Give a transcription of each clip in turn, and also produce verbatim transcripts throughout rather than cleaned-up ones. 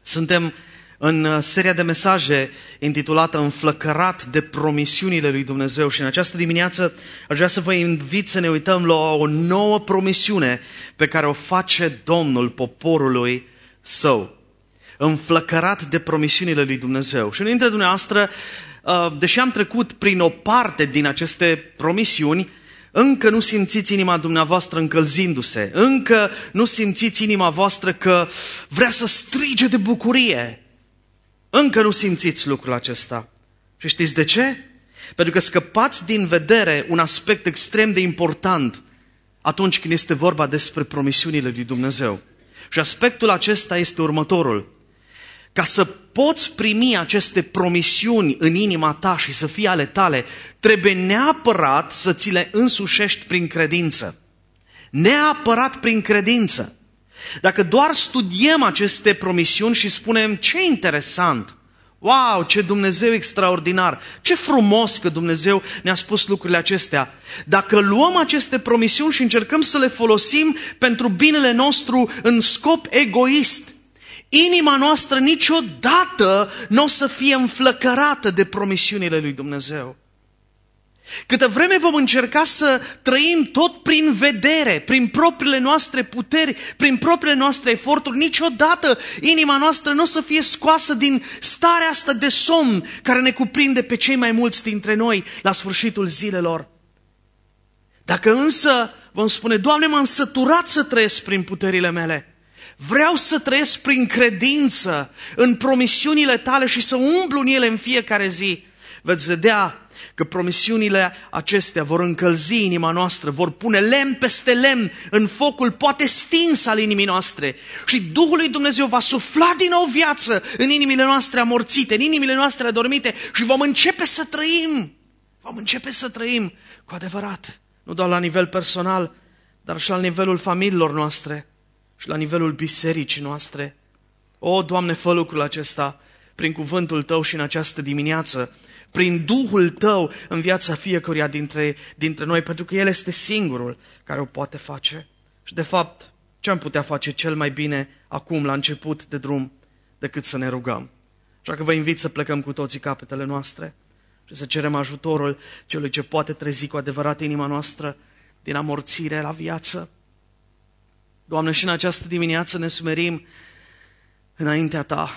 Suntem în seria de mesaje intitulată Înflăcărat de promisiunile lui Dumnezeu și în această dimineață aș vrea să vă invit să ne uităm la o nouă promisiune pe care o face Domnul poporului său. Înflăcărat de promisiunile lui Dumnezeu. Și unii dintre dumneavoastră, deși am trecut prin o parte din aceste promisiuni, încă nu simțiți inima dumneavoastră încălzindu-se, încă nu simțiți inima voastră că vrea să strige de bucurie. Încă nu simțiți lucrul acesta. Și știți de ce? Pentru că scăpați din vedere un aspect extrem de important atunci când este vorba despre promisiunile lui Dumnezeu. Și aspectul acesta este următorul. Ca să poți primi aceste promisiuni în inima ta și să fie ale tale, trebuie neapărat să ți le însușești prin credință. Neapărat prin credință. Dacă doar studiem aceste promisiuni și spunem ce interesant, wow, ce Dumnezeu extraordinar, ce frumos că Dumnezeu ne-a spus lucrurile acestea. Dacă luăm aceste promisiuni și încercăm să le folosim pentru binele nostru în scop egoist, inima noastră niciodată nu o să fie înflăcărată de promisiunile lui Dumnezeu. Câtă vreme vom încerca să trăim tot prin vedere, prin propriile noastre puteri, prin propriile noastre eforturi, niciodată inima noastră nu o să fie scoasă din starea asta de somn care ne cuprinde pe cei mai mulți dintre noi la sfârșitul zilelor. Dacă însă vom spune, Doamne, m-am săturat să trăiesc prin puterile mele, vreau să trăiesc prin credință în promisiunile tale și să umblu în ele în fiecare zi, veți vedea că promisiunile acestea vor încălzi inima noastră, vor pune lemn peste lemn în focul poate stins al inimii noastre și Duhul lui Dumnezeu va sufla din nou viață în inimile noastre amorțite, în inimile noastre adormite și vom începe să trăim, vom începe să trăim cu adevărat, nu doar la nivel personal, dar și la nivelul familiilor noastre și la nivelul bisericii noastre. O, Doamne, fă lucrul acesta prin cuvântul Tău și în această dimineață, prin Duhul Tău în viața fiecăruia dintre, dintre noi, pentru că El este singurul care o poate face. Și de fapt, ce am putea face cel mai bine acum, la început de drum, decât să ne rugăm? Așa că vă invit să plecăm cu toții capetele noastre și să cerem ajutorul celui ce poate trezi cu adevărat inima noastră din amorțire la viață. Doamne, și în această dimineață ne smerim înaintea Ta.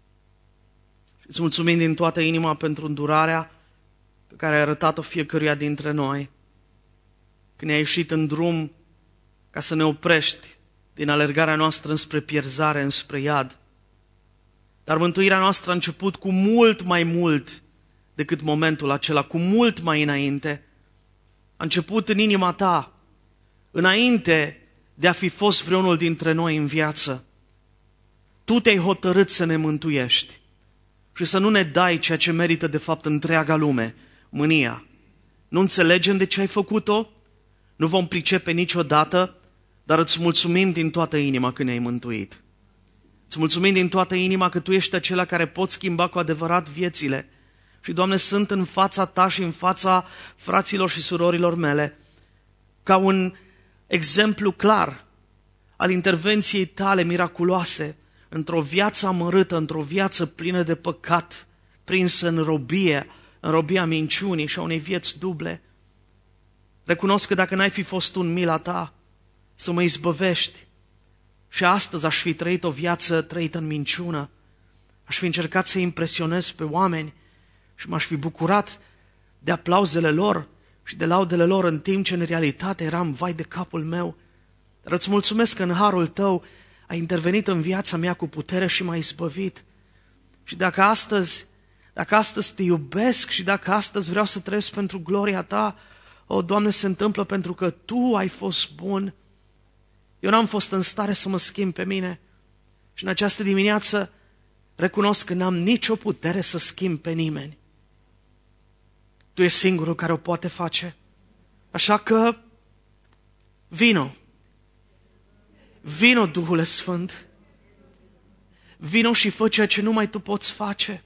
Îți mulțumim din toată inima pentru îndurarea pe care ai arătat-o fiecăruia dintre noi. Când ai ieșit în drum ca să ne oprești din alergarea noastră înspre pierzare, înspre iad. Dar mântuirea noastră a început cu mult mai mult decât momentul acela, cu mult mai înainte. A început în inima Ta, înainte de a fi fost vreunul dintre noi în viață. Tu te-ai hotărât să ne mântuiești și să nu ne dai ceea ce merită de fapt întreaga lume, mânia. Nu înțelegem de ce ai făcut-o, nu vom pricepe niciodată, dar îți mulțumim din toată inima că ne-ai mântuit. Îți mulțumim din toată inima că Tu ești acela care poți schimba cu adevărat viețile. Și, Doamne, sunt în fața Ta și în fața fraților și surorilor mele ca un exemplu clar al intervenției Tale miraculoase într-o viață amărâtă, într-o viață plină de păcat, prinsă în robie, în robia minciunii și a unei vieți duble. Recunosc că dacă n-ai fi fost Tu în mila Ta să mă izbăvești și astăzi aș fi trăit o viață trăită în minciună, aș fi încercat să impresionez pe oameni și m-aș fi bucurat de aplauzele lor și de laudele lor în timp ce în realitate eram vai de capul meu. Dar îți mulțumesc că în harul Tău ai intervenit în viața mea cu putere și m-ai izbăvit. Și dacă astăzi, dacă astăzi Te iubesc și dacă astăzi vreau să trăiesc pentru gloria Ta, o, Doamne, se întâmplă pentru că Tu ai fost bun. Eu n-am fost în stare să mă schimb pe mine. Și în această dimineață recunosc că n-am nicio putere să schimb pe nimeni. Tu ești singurul care o poate face. Așa că vino. Vino, Duhule Sfânt. Vino și fă ceea ce numai Tu poți face.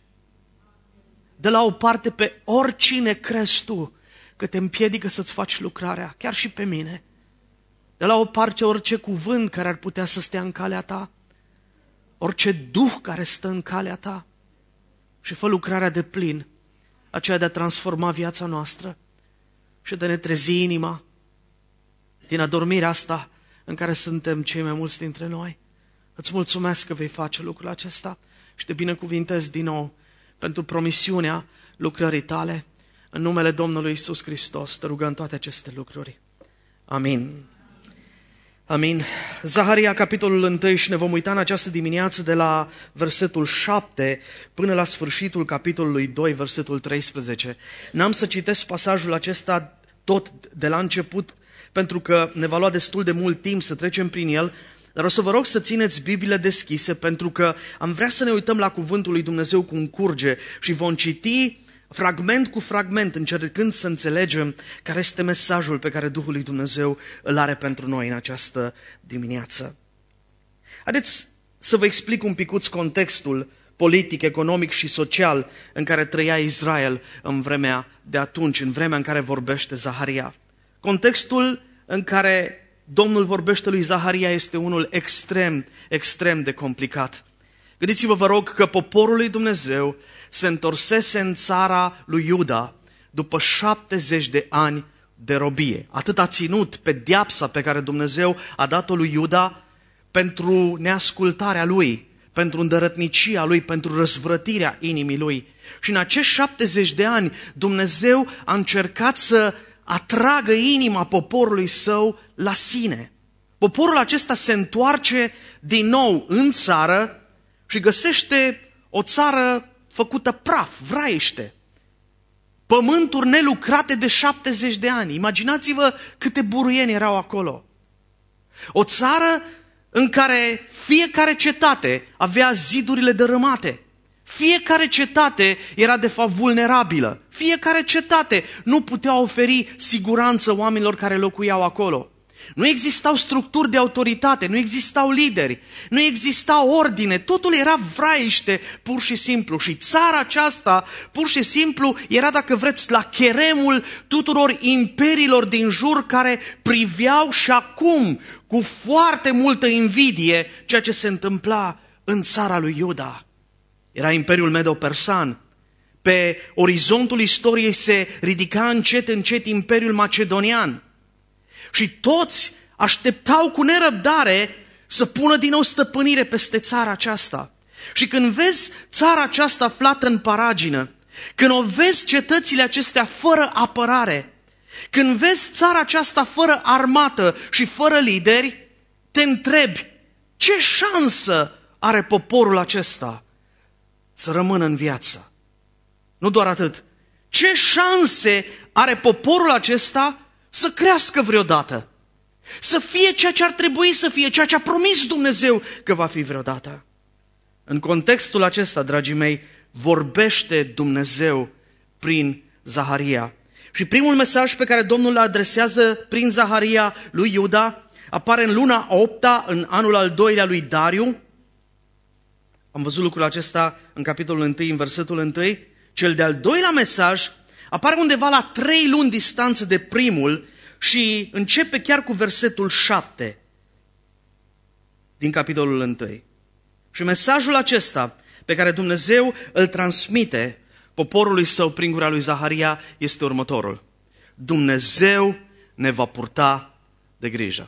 De la o parte pe oricine crezi Tu că te împiedică să-ți faci lucrarea, chiar și pe mine. De la o parte orice cuvânt care ar putea să stea în calea Ta. orice duh care stă în calea ta și fă lucrarea de plin, aceea de a transforma viața noastră și de a ne trezi inima din adormirea asta în care suntem cei mai mulți dintre noi. Îți mulțumesc că vei face lucrul acesta și te binecuvintez din nou pentru promisiunea lucrării tale. În numele Domnului Iisus Hristos te rugăm toate aceste lucruri. Amin. Amin. Zaharia, capitolul unu, și ne vom uita în această dimineață de la versetul șapte până la sfârșitul capitolului doi, versetul treisprezece. N-am să citesc pasajul acesta tot de la început, pentru că ne va lua destul de mult timp să trecem prin el, dar o să vă rog să țineți Bibliile deschise, pentru că am vrea să ne uităm la cuvântul lui Dumnezeu cum curge și vom citi fragment cu fragment, încercând să înțelegem care este mesajul pe care Duhul lui Dumnezeu îl are pentru noi în această dimineață. Haideți să vă explic un picuț contextul politic, economic și social în care trăia Israel în vremea de atunci, în vremea în care vorbește Zaharia. Contextul în care Domnul vorbește lui Zaharia este unul extrem, extrem de complicat. Gândiți-vă, vă rog, că poporul lui Dumnezeu se întorsese în țara lui Iuda după șaptezeci de ani de robie. Atât a ținut pedeapsa pe care Dumnezeu a dat-o lui Iuda pentru neascultarea lui, pentru îndărătnicia lui, pentru răzvrătirea inimii lui. Și în acești șaptezeci de ani Dumnezeu a încercat să atragă inima poporului său la sine. Poporul acesta se întoarce din nou în țară și găsește o țară făcută praf, vraiște. Pământuri nelucrate de șaptezeci de ani. Imaginați-vă câte buruieni erau acolo. O țară în care fiecare cetate avea zidurile dărâmate. Fiecare cetate era de fapt vulnerabilă. Fiecare cetate nu putea oferi siguranță oamenilor care locuiau acolo. Nu existau structuri de autoritate, nu existau lideri, nu exista ordine, totul era vraiște pur și simplu. Și țara aceasta pur și simplu era, dacă vreți, la cheremul tuturor imperiilor din jur care priveau și acum cu foarte multă invidie ceea ce se întâmpla în țara lui Iuda. Era Imperiul Medo-Persan. Pe orizontul istoriei se ridica încet, încet Imperiul Macedonian. Și toți așteptau cu nerăbdare să pună din nou stăpânire peste țara aceasta. Și când vezi țara aceasta aflată în paragină, când o vezi cetățile acestea fără apărare, când vezi țara aceasta fără armată și fără lideri, te întrebi, ce șansă are poporul acesta să rămână în viață? Nu doar atât, ce șanse are poporul acesta să crească vreodată, să fie ceea ce ar trebui să fie, ceea ce a promis Dumnezeu că va fi vreodată. În contextul acesta, dragii mei, vorbește Dumnezeu prin Zaharia. Și primul mesaj pe care Domnul îl adresează prin Zaharia lui Iuda apare în luna a opta, în anul al doilea lui Dariu. Am văzut lucrul acesta în capitolul unu, în versetul unu. Cel de-al doilea mesaj apare undeva la trei luni distanță de primul și începe chiar cu versetul șapte din capitolul unu. Și mesajul acesta pe care Dumnezeu îl transmite poporului său prin gura lui Zaharia este următorul. Dumnezeu ne va purta de grijă.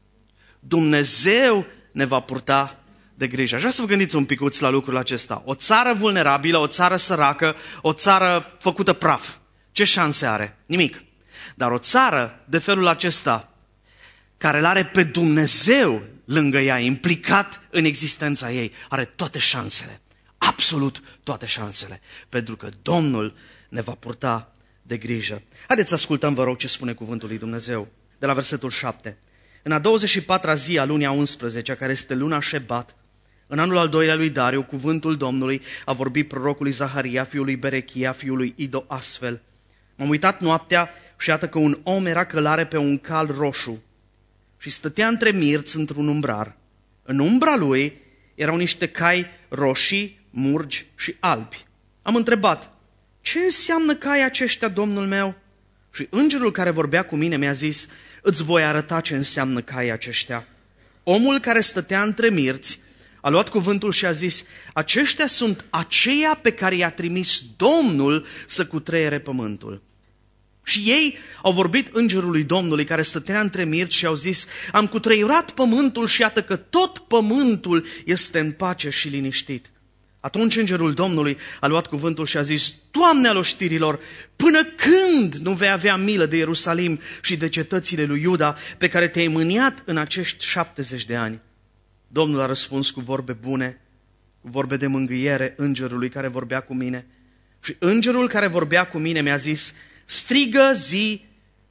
Dumnezeu ne va purta de grijă. Aș vrea să vă gândiți un picuț la lucrul acesta. O țară vulnerabilă, o țară săracă, o țară făcută praf. Ce șanse are? Nimic. Dar o țară de felul acesta, care îl are pe Dumnezeu lângă ea, implicat în existența ei, are toate șansele. Absolut toate șansele. Pentru că Domnul ne va purta de grijă. Haideți să ascultăm, vă rog, ce spune cuvântul lui Dumnezeu. De la versetul șapte. În a douăzeci și patra zi a lunii a unsprezecea, care este luna Șebat, în anul al doilea lui Dariu, cuvântul Domnului a vorbit prorocului Zaharia, fiul lui Berechia, fiul lui Ido, astfel. M-am uitat noaptea și iată că un om era călare pe un cal roșu și stătea între mirți într-un umbrar. În umbra lui erau niște cai roșii, murgi și albi. Am întrebat, ce înseamnă caii aceștia, Domnul meu? Și îngerul care vorbea cu mine mi-a zis, îți voi arăta ce înseamnă caii aceștia. Omul care stătea între mirți a luat cuvântul și a zis: aceștia sunt aceia pe care i-a trimis Domnul să cutreiere pământul. Și ei au vorbit îngerului Domnului care stătea între mirți și au zis: am cutreierat pământul și iată că tot pământul este în pace și liniștit. Atunci îngerul Domnului a luat cuvântul și a zis: Doamne al oștirilor, până când nu vei avea milă de Ierusalim și de cetățile lui Iuda pe care te-ai mâniat în acești șaptezeci de ani? Domnul a răspuns cu vorbe bune, cu vorbe de mângâiere îngerului care vorbea cu mine. Și îngerul care vorbea cu mine mi-a zis: strigă zi,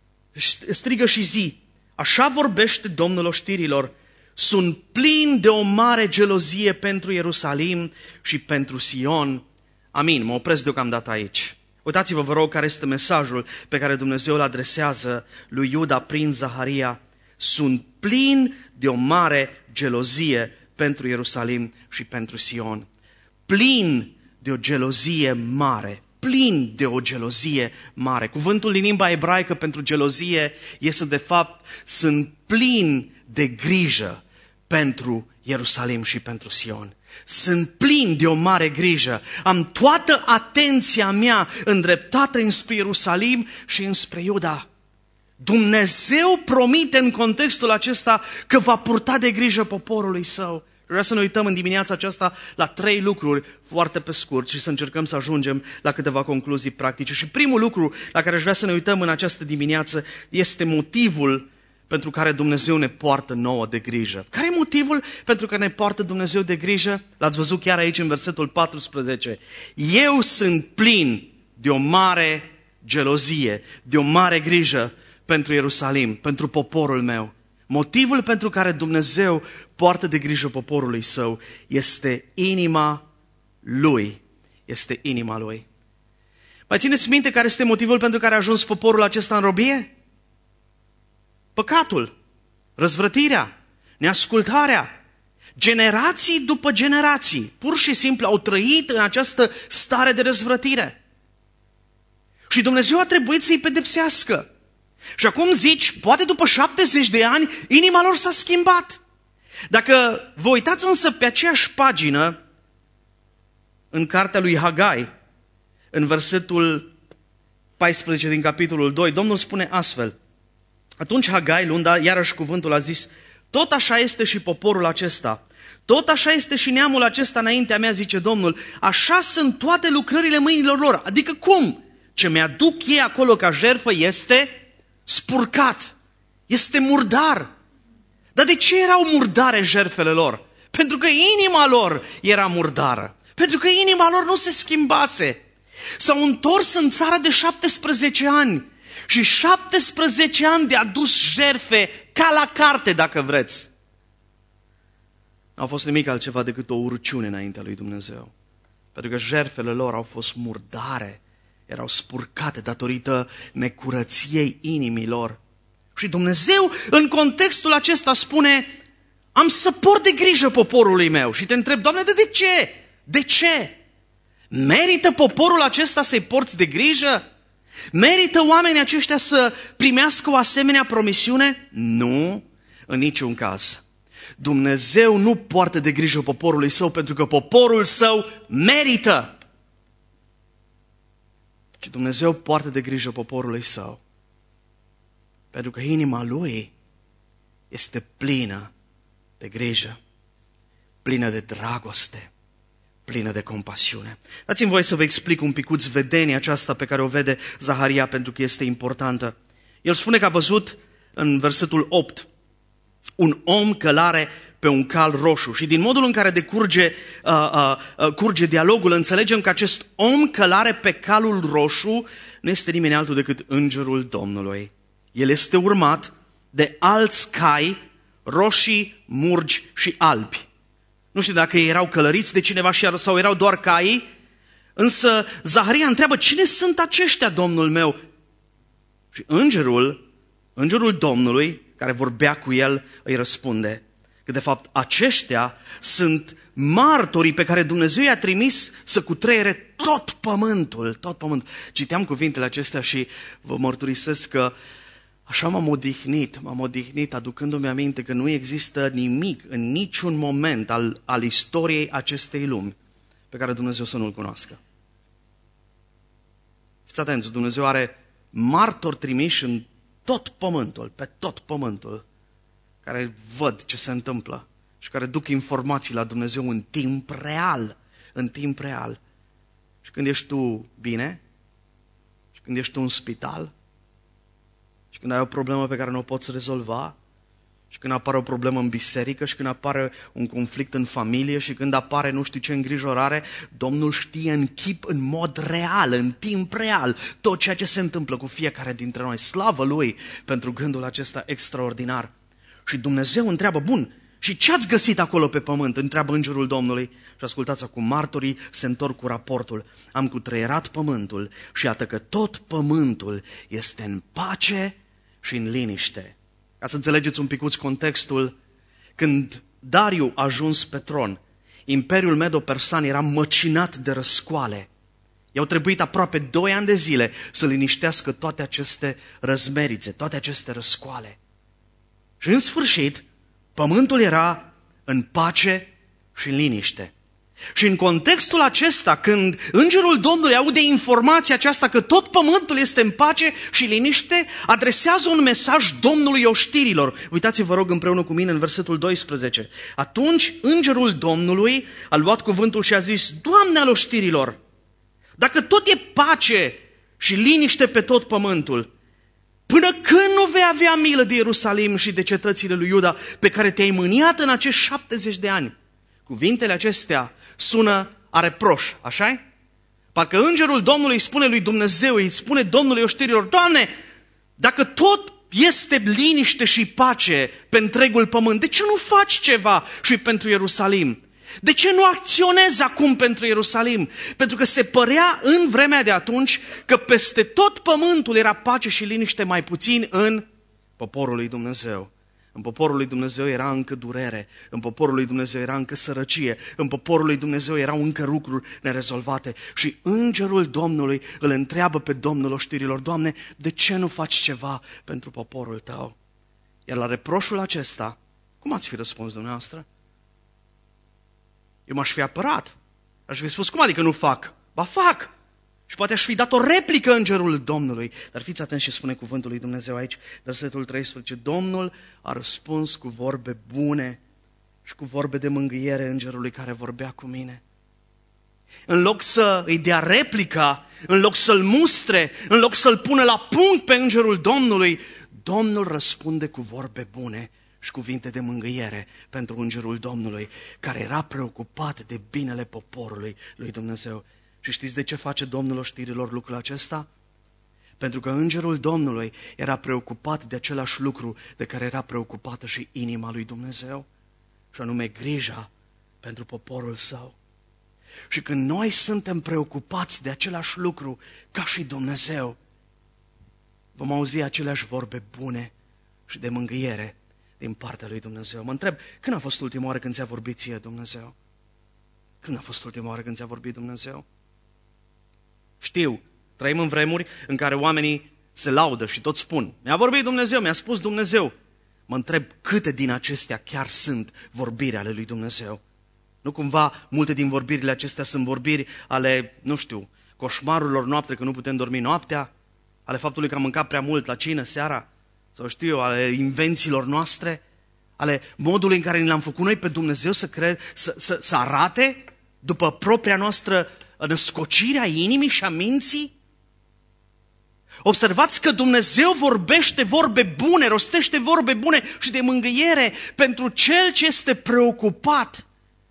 strigă și zi, așa vorbește Domnul oștirilor, sunt plin de o mare gelozie pentru Ierusalim și pentru Sion. Amin, mă opresc deocamdată aici. Uitați-vă, vă rog, care este mesajul pe care Dumnezeu îl adresează lui Iuda prin Zaharia. Sunt plin de o mare gelozie pentru Ierusalim și pentru Sion. Plin de o gelozie mare. Plin de o gelozie mare. Cuvântul din limba ebraică pentru gelozie este de fapt: sunt plin de grijă pentru Ierusalim și pentru Sion. Sunt plin de o mare grijă. Am toată atenția mea îndreptată înspre Ierusalim și înspre Iuda. Dumnezeu promite în contextul acesta că va purta de grijă poporului său. Vreau să ne uităm în dimineața aceasta la trei lucruri foarte pe scurt și să încercăm să ajungem la câteva concluzii practice. Și primul lucru la care aș vrea să ne uităm în această dimineață este motivul pentru care Dumnezeu ne poartă nouă de grijă. Care e motivul pentru care ne poartă Dumnezeu de grijă? L-ați văzut chiar aici în versetul paisprezece. Eu sunt plin de o mare gelozie, de o mare grijă pentru Ierusalim, pentru poporul meu. Motivul pentru care Dumnezeu poartă de grijă poporului său este inima lui. Este inima lui. Mai țineți minte care este motivul pentru care a ajuns poporul acesta în robie? Păcatul, răzvrătirea, neascultarea. Generații după generații, pur și simplu au trăit în această stare de răzvrătire. Și Dumnezeu a trebuit să-i pedepsească. Și acum zici, poate după șaptezeci de ani, inima lor s-a schimbat. Dacă vă uitați însă pe aceeași pagină, în cartea lui Hagai, în versetul paisprezece din capitolul doi, Domnul spune astfel: atunci Hagai, luând iarăși cuvântul, a zis: tot așa este și poporul acesta, tot așa este și neamul acesta înaintea mea, zice Domnul, așa sunt toate lucrările mâinilor lor. Adică cum? Ce mi-aduc ei acolo ca jertfă este spurcat, este murdar. Dar de ce erau murdare jertfele lor? Pentru că inima lor era murdară, pentru că inima lor nu se schimbase. S-au întors în țară de șaptesprezece ani și șaptesprezece ani de adus jertfe ca la carte, dacă vreți. N-au fost nimic altceva decât o urciune înaintea lui Dumnezeu. Pentru că jertfele lor au fost murdare, erau spurcate datorită necurăției inimilor. Și Dumnezeu, în contextul acesta, spune: am să port de grijă poporului meu. Și te întreb: Doamne, de ce? De ce? Merită poporul acesta să-i porți de grijă? Merită oamenii aceștia să primească o asemenea promisiune? Nu, în niciun caz. Dumnezeu nu poartă de grijă poporului său pentru că poporul său merită. Și Dumnezeu poartă de grijă poporului său pentru că inima lui este plină de grijă, plină de dragoste, plină de compasiune. Dați-mi voie să vă explic un picuț vedenia aceasta pe care o vede Zaharia, pentru că este importantă. El spune că a văzut în versetul opt un om călare pe un cal roșu și din modul în care decurge uh, uh, uh, curge dialogul, înțelegem că acest om călare pe calul roșu nu este nimeni altul decât îngerul Domnului. El este urmat de alți cai roșii, murgi și albi. Nu știu dacă ei erau călăriți de cineva sau erau doar caii, însă Zaharia întreabă: cine sunt aceștia, Domnul meu? Și îngerul, îngerul Domnului, care vorbea cu el, îi răspunde că de fapt aceștia sunt martorii pe care Dumnezeu i-a trimis să cutreiere tot pământul, tot pământul. Citeam cuvintele acestea și vă mărturisesc că Așa m-am odihnit, m-am odihnit aducându-mi aminte că nu există nimic în niciun moment al, al istoriei acestei lumi pe care Dumnezeu să nu-L cunoască. Fiți atenți, Dumnezeu are martori trimiși în tot pământul, pe tot pământul, care văd ce se întâmplă și care duc informații la Dumnezeu în timp real, în timp real. Și când ești tu bine, și când ești tu în spital, și când ai o problemă pe care nu o poți rezolva, și când apare o problemă în biserică, și când apare un conflict în familie, și când apare nu știu ce îngrijorare, Domnul știe în chip, în mod real, în timp real, tot ceea ce se întâmplă cu fiecare dintre noi. Slavă Lui pentru gândul acesta extraordinar. Și Dumnezeu întreabă, bun, și ce ați găsit acolo pe pământ? Întreabă îngerul Domnului. Și ascultați acum, martorii se întorc cu raportul. Am cutreierat pământul și iată că tot pământul este în pace și în liniște. Ca să înțelegeți un picuț contextul, când Dariu a ajuns pe tron, Imperiul Medo-Persan era măcinat de răscoale. I-au trebuit aproape doi ani de zile să liniștească toate aceste răzmerițe, toate aceste răscoale. Și în sfârșit, pământul era în pace și în liniște. Și în contextul acesta, când îngerul Domnului aude informația aceasta că tot pământul este în pace și liniște, adresează un mesaj Domnului oștirilor. Uitați-vă, rog, împreună cu mine în versetul doisprezece. Atunci îngerul Domnului a luat cuvântul și a zis, Doamne al oștirilor, dacă tot e pace și liniște pe tot pământul, până când nu vei avea milă de Ierusalim și de cetățile lui Iuda pe care te-ai mâniat în acești șaptezeci de ani? Cuvintele acestea sună a reproș, așa-i? Parcă îngerul Domnului îi spune lui Dumnezeu, îi spune Domnului oștirilor, Doamne, dacă tot este liniște și pace pe întregul pământ, de ce nu faci ceva și pentru Ierusalim? De ce nu acționezi acum pentru Ierusalim? Pentru că se părea în vremea de atunci că peste tot pământul era pace și liniște, mai puțin în poporul lui Dumnezeu. În poporul lui Dumnezeu era încă durere, în poporul lui Dumnezeu era încă sărăcie, în poporul lui Dumnezeu erau încă lucruri nerezolvate. Și îngerul Domnului îl întreabă pe Domnul oștirilor, Doamne, de ce nu faci ceva pentru poporul tău? Iar la reproșul acesta, cum ați fi răspuns dumneavoastră? Eu m-aș fi apărat. Aș fi spus, cum adică nu fac? Ba fac! Și poate aș fi dat o replică îngerul Domnului. Dar fiți atenți ce spune cuvântul lui Dumnezeu aici, versetul treisprezece. Domnul a răspuns cu vorbe bune și cu vorbe de mângâiere îngerului care vorbea cu mine. În loc să îi dea replica, în loc să-l mustre, în loc să-l pună la punct pe îngerul Domnului, Domnul răspunde cu vorbe bune și cuvinte de mângâiere pentru îngerul Domnului, care era preocupat de binele poporului lui Dumnezeu. Și știți de ce face Domnul oștirilor lucrul acesta? Pentru că îngerul Domnului era preocupat de același lucru de care era preocupată și inima lui Dumnezeu, și anume grija pentru poporul său. Și când noi suntem preocupați de același lucru ca și Dumnezeu, vom auzi aceleași vorbe bune și de mângâiere din partea lui Dumnezeu. Mă întreb, când a fost ultima oară când ți-a vorbit ție Dumnezeu? Când a fost ultima oară când ți-a vorbit Dumnezeu? Știu, trăim în vremuri în care oamenii se laudă și tot spun, mi-a vorbit Dumnezeu, mi-a spus Dumnezeu. Mă întreb câte din acestea chiar sunt vorbiri ale lui Dumnezeu. Nu cumva multe din vorbirile acestea sunt vorbiri ale, nu știu, coșmarurilor noapte, că nu putem dormi noaptea, ale faptului că am mâncat prea mult la cină seara, sau știu, ale invențiilor noastre, ale modului în care ne l-am făcut noi pe Dumnezeu să, cre- să, să, să arate după propria noastră născocire a inimii și a minții? Observați că Dumnezeu vorbește vorbe bune, rostește vorbe bune și de mângâiere pentru cel ce este preocupat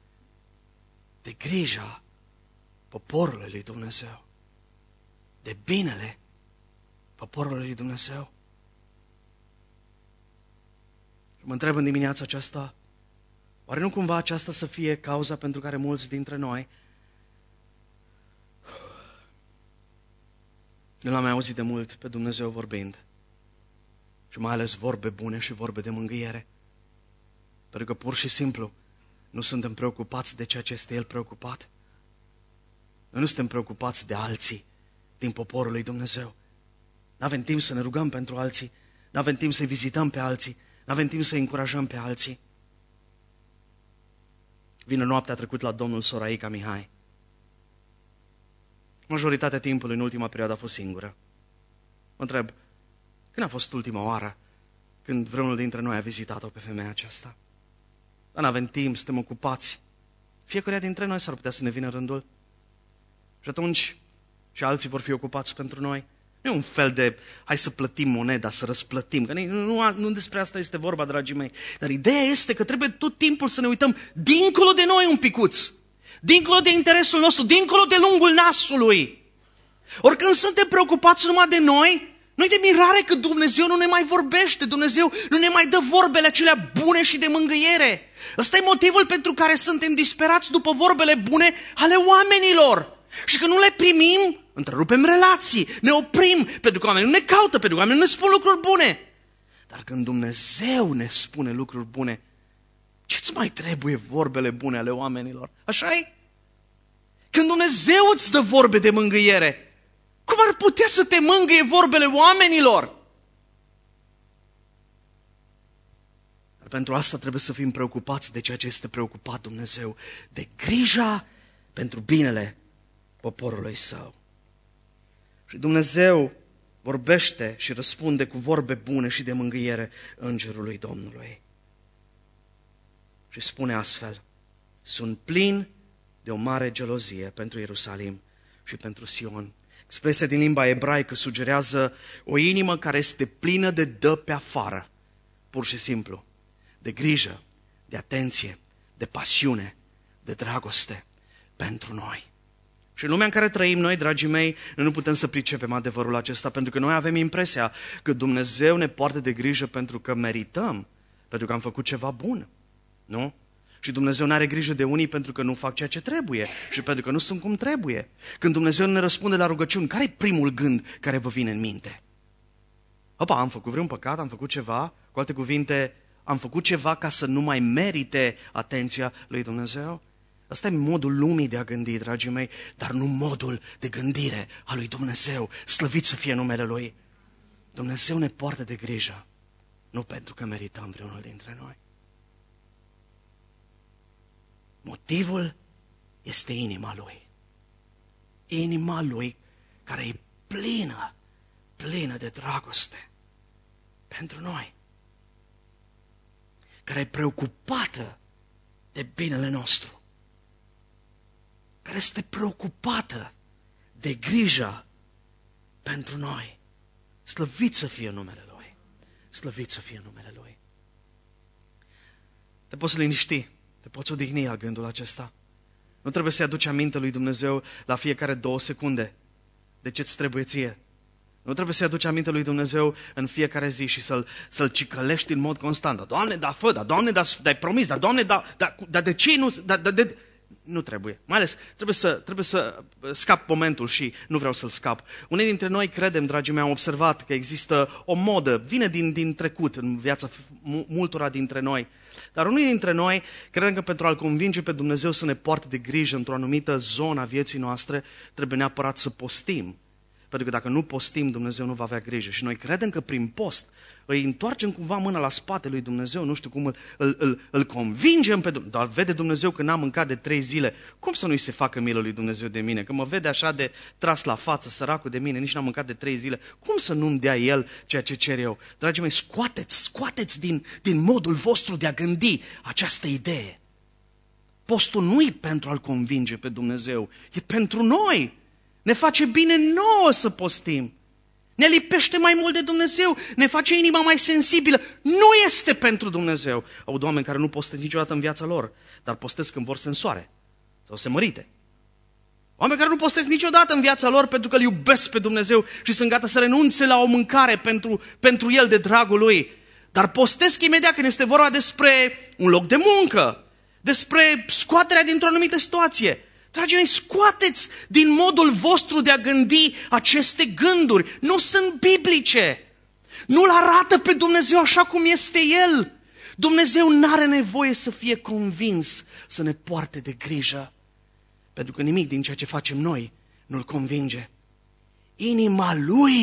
de grija poporului lui Dumnezeu, de binele poporului lui Dumnezeu. Și mă întreb în dimineața aceasta, oare nu cumva aceasta să fie cauza pentru care mulți dintre noi nu l-am mai auzit de mult pe Dumnezeu vorbind, și mai ales vorbe bune și vorbe de mângâiere? Pentru că pur și simplu nu suntem preocupați de ceea ce este El preocupat. Noi nu suntem preocupați de alții din poporul lui Dumnezeu. Nu avem timp să ne rugăm pentru alții, nu avem timp să-i vizităm pe alții, nu avem timp să-i încurajăm pe alții. Vine noaptea trecut la domnul Soraica Mihai. Majoritatea timpului în ultima perioadă a fost singură. Mă întreb, când a fost ultima oară când vreunul dintre noi a vizitat-o pe femeia aceasta? Dar n-avem timp, suntem ocupați. Fiecare dintre noi s-ar putea să ne vină rândul. Și atunci și alții vor fi ocupați pentru noi. Nu e un fel de, hai să plătim moneda, să răsplătim. Că nu, nu, nu despre asta este vorba, dragii mei. Dar ideea este că trebuie tot timpul să ne uităm dincolo de noi un picuț. Dincolo de interesul nostru, dincolo de lungul nasului. Ori când suntem preocupați numai de noi, nu-i de mirare că Dumnezeu nu ne mai vorbește, Dumnezeu nu ne mai dă vorbele acelea bune și de mângâiere. Ăsta e motivul pentru care suntem disperați după vorbele bune ale oamenilor. Și când nu le primim, întrerupem relații, ne oprim, pentru că oamenii nu ne caută, pentru că oamenii nu ne spun lucruri bune. Dar când Dumnezeu ne spune lucruri bune, ce-ți mai trebuie vorbele bune ale oamenilor? Așa-i? Când Dumnezeu îți dă vorbe de mângâiere, cum ar putea să te mângâie vorbele oamenilor? Dar pentru asta trebuie să fim preocupați de ceea ce este preocupat Dumnezeu, de grija pentru binele poporului său. Și Dumnezeu vorbește și răspunde cu vorbe bune și de mângâiere îngerului Domnului. Și spune astfel, sunt plin de o mare gelozie pentru Ierusalim și pentru Sion. Expresia din limba ebraică sugerează o inimă care este plină de dă pe afară, pur și simplu, de grijă, de atenție, de pasiune, de dragoste pentru noi. Și în lumea în care trăim noi, dragii mei, noi nu putem să pricepem adevărul acesta, pentru că noi avem impresia că Dumnezeu ne poartă de grijă pentru că merităm, pentru că am făcut ceva bun, nu? Și Dumnezeu nu are grijă de unii pentru că nu fac ceea ce trebuie și pentru că nu sunt cum trebuie. Când Dumnezeu ne răspunde la rugăciuni, care e primul gând care vă vine în minte? Opa, am făcut vreun păcat, am făcut ceva, cu alte cuvinte, am făcut ceva ca să nu mai merite atenția lui Dumnezeu? Ăsta e modul lumii de a gândi, dragii mei, dar nu modul de gândire a lui Dumnezeu. Slăvit să fie numele Lui. Dumnezeu ne poartă de grijă, nu pentru că merităm vreunul dintre noi. Motivul este inima Lui. Inima Lui care e plină, plină de dragoste pentru noi. Care e preocupată de binele nostru. Care este preocupată de grija pentru noi. Slăvit să fie numele Lui. Slăvit să fie numele Lui. Te poți liniști, te poți odihni la gândul acesta. Nu trebuie să-i aduci aminte lui Dumnezeu la fiecare două secunde de ce-ți trebuie ție. Nu trebuie să-i aduci aminte lui Dumnezeu în fiecare zi și să-l, să-l cicălești în mod constant. Da, Doamne, da, fă, da, Doamne, da, da-i promis, da, Doamne, da, da, da, de ce nu... Da, da, de... Nu trebuie. Mai ales trebuie să, trebuie să scap momentul și nu vreau să-l scap. Unii dintre noi credem, dragii mei, am observat că există o modă, vine din, din trecut în viața multora dintre noi. Dar unii dintre noi credem că pentru a-L convinge pe Dumnezeu să ne poarte de grijă într-o anumită zonă a vieții noastre, trebuie neapărat să postim. Pentru că dacă nu postim, Dumnezeu nu va avea grijă. Și noi credem că prin post îi întoarcem cumva mâna la spatele lui Dumnezeu, nu știu cum îl, îl, îl, îl convingem pe Dumnezeu. Dar vede Dumnezeu că n-am mâncat de trei zile, cum să nu-i se facă milă lui Dumnezeu de mine? Că mă vede așa de tras la față, săracul de mine, nici n-am mâncat de trei zile. Cum să nu-mi dea El ceea ce cer eu? Dragii mei, scoateți, scoateți din, din modul vostru de a gândi această idee. Postul nu-i pentru a-L convinge pe Dumnezeu, e pentru noi. Ne face bine nouă să postim. Ne lipește mai mult de Dumnezeu, ne face inima mai sensibilă. Nu este pentru Dumnezeu. Au oameni care nu postesc niciodată în viața lor, dar postesc când vor să însoare sau se mărite. Oameni care nu postesc niciodată în viața lor pentru că îl iubesc pe Dumnezeu și sunt gata să renunțe la o mâncare pentru, pentru El de dragul Lui. Dar postesc imediat când este vorba despre un loc de muncă, despre scoaterea dintr-o anumită situație. Dragii mei, scoateți din modul vostru de a gândi aceste gânduri. Nu sunt biblice. Nu-L arată pe Dumnezeu așa cum este El. Dumnezeu n-are nevoie să fie convins să ne poarte de grijă. Pentru că nimic din ceea ce facem noi nu-L convinge. Inima Lui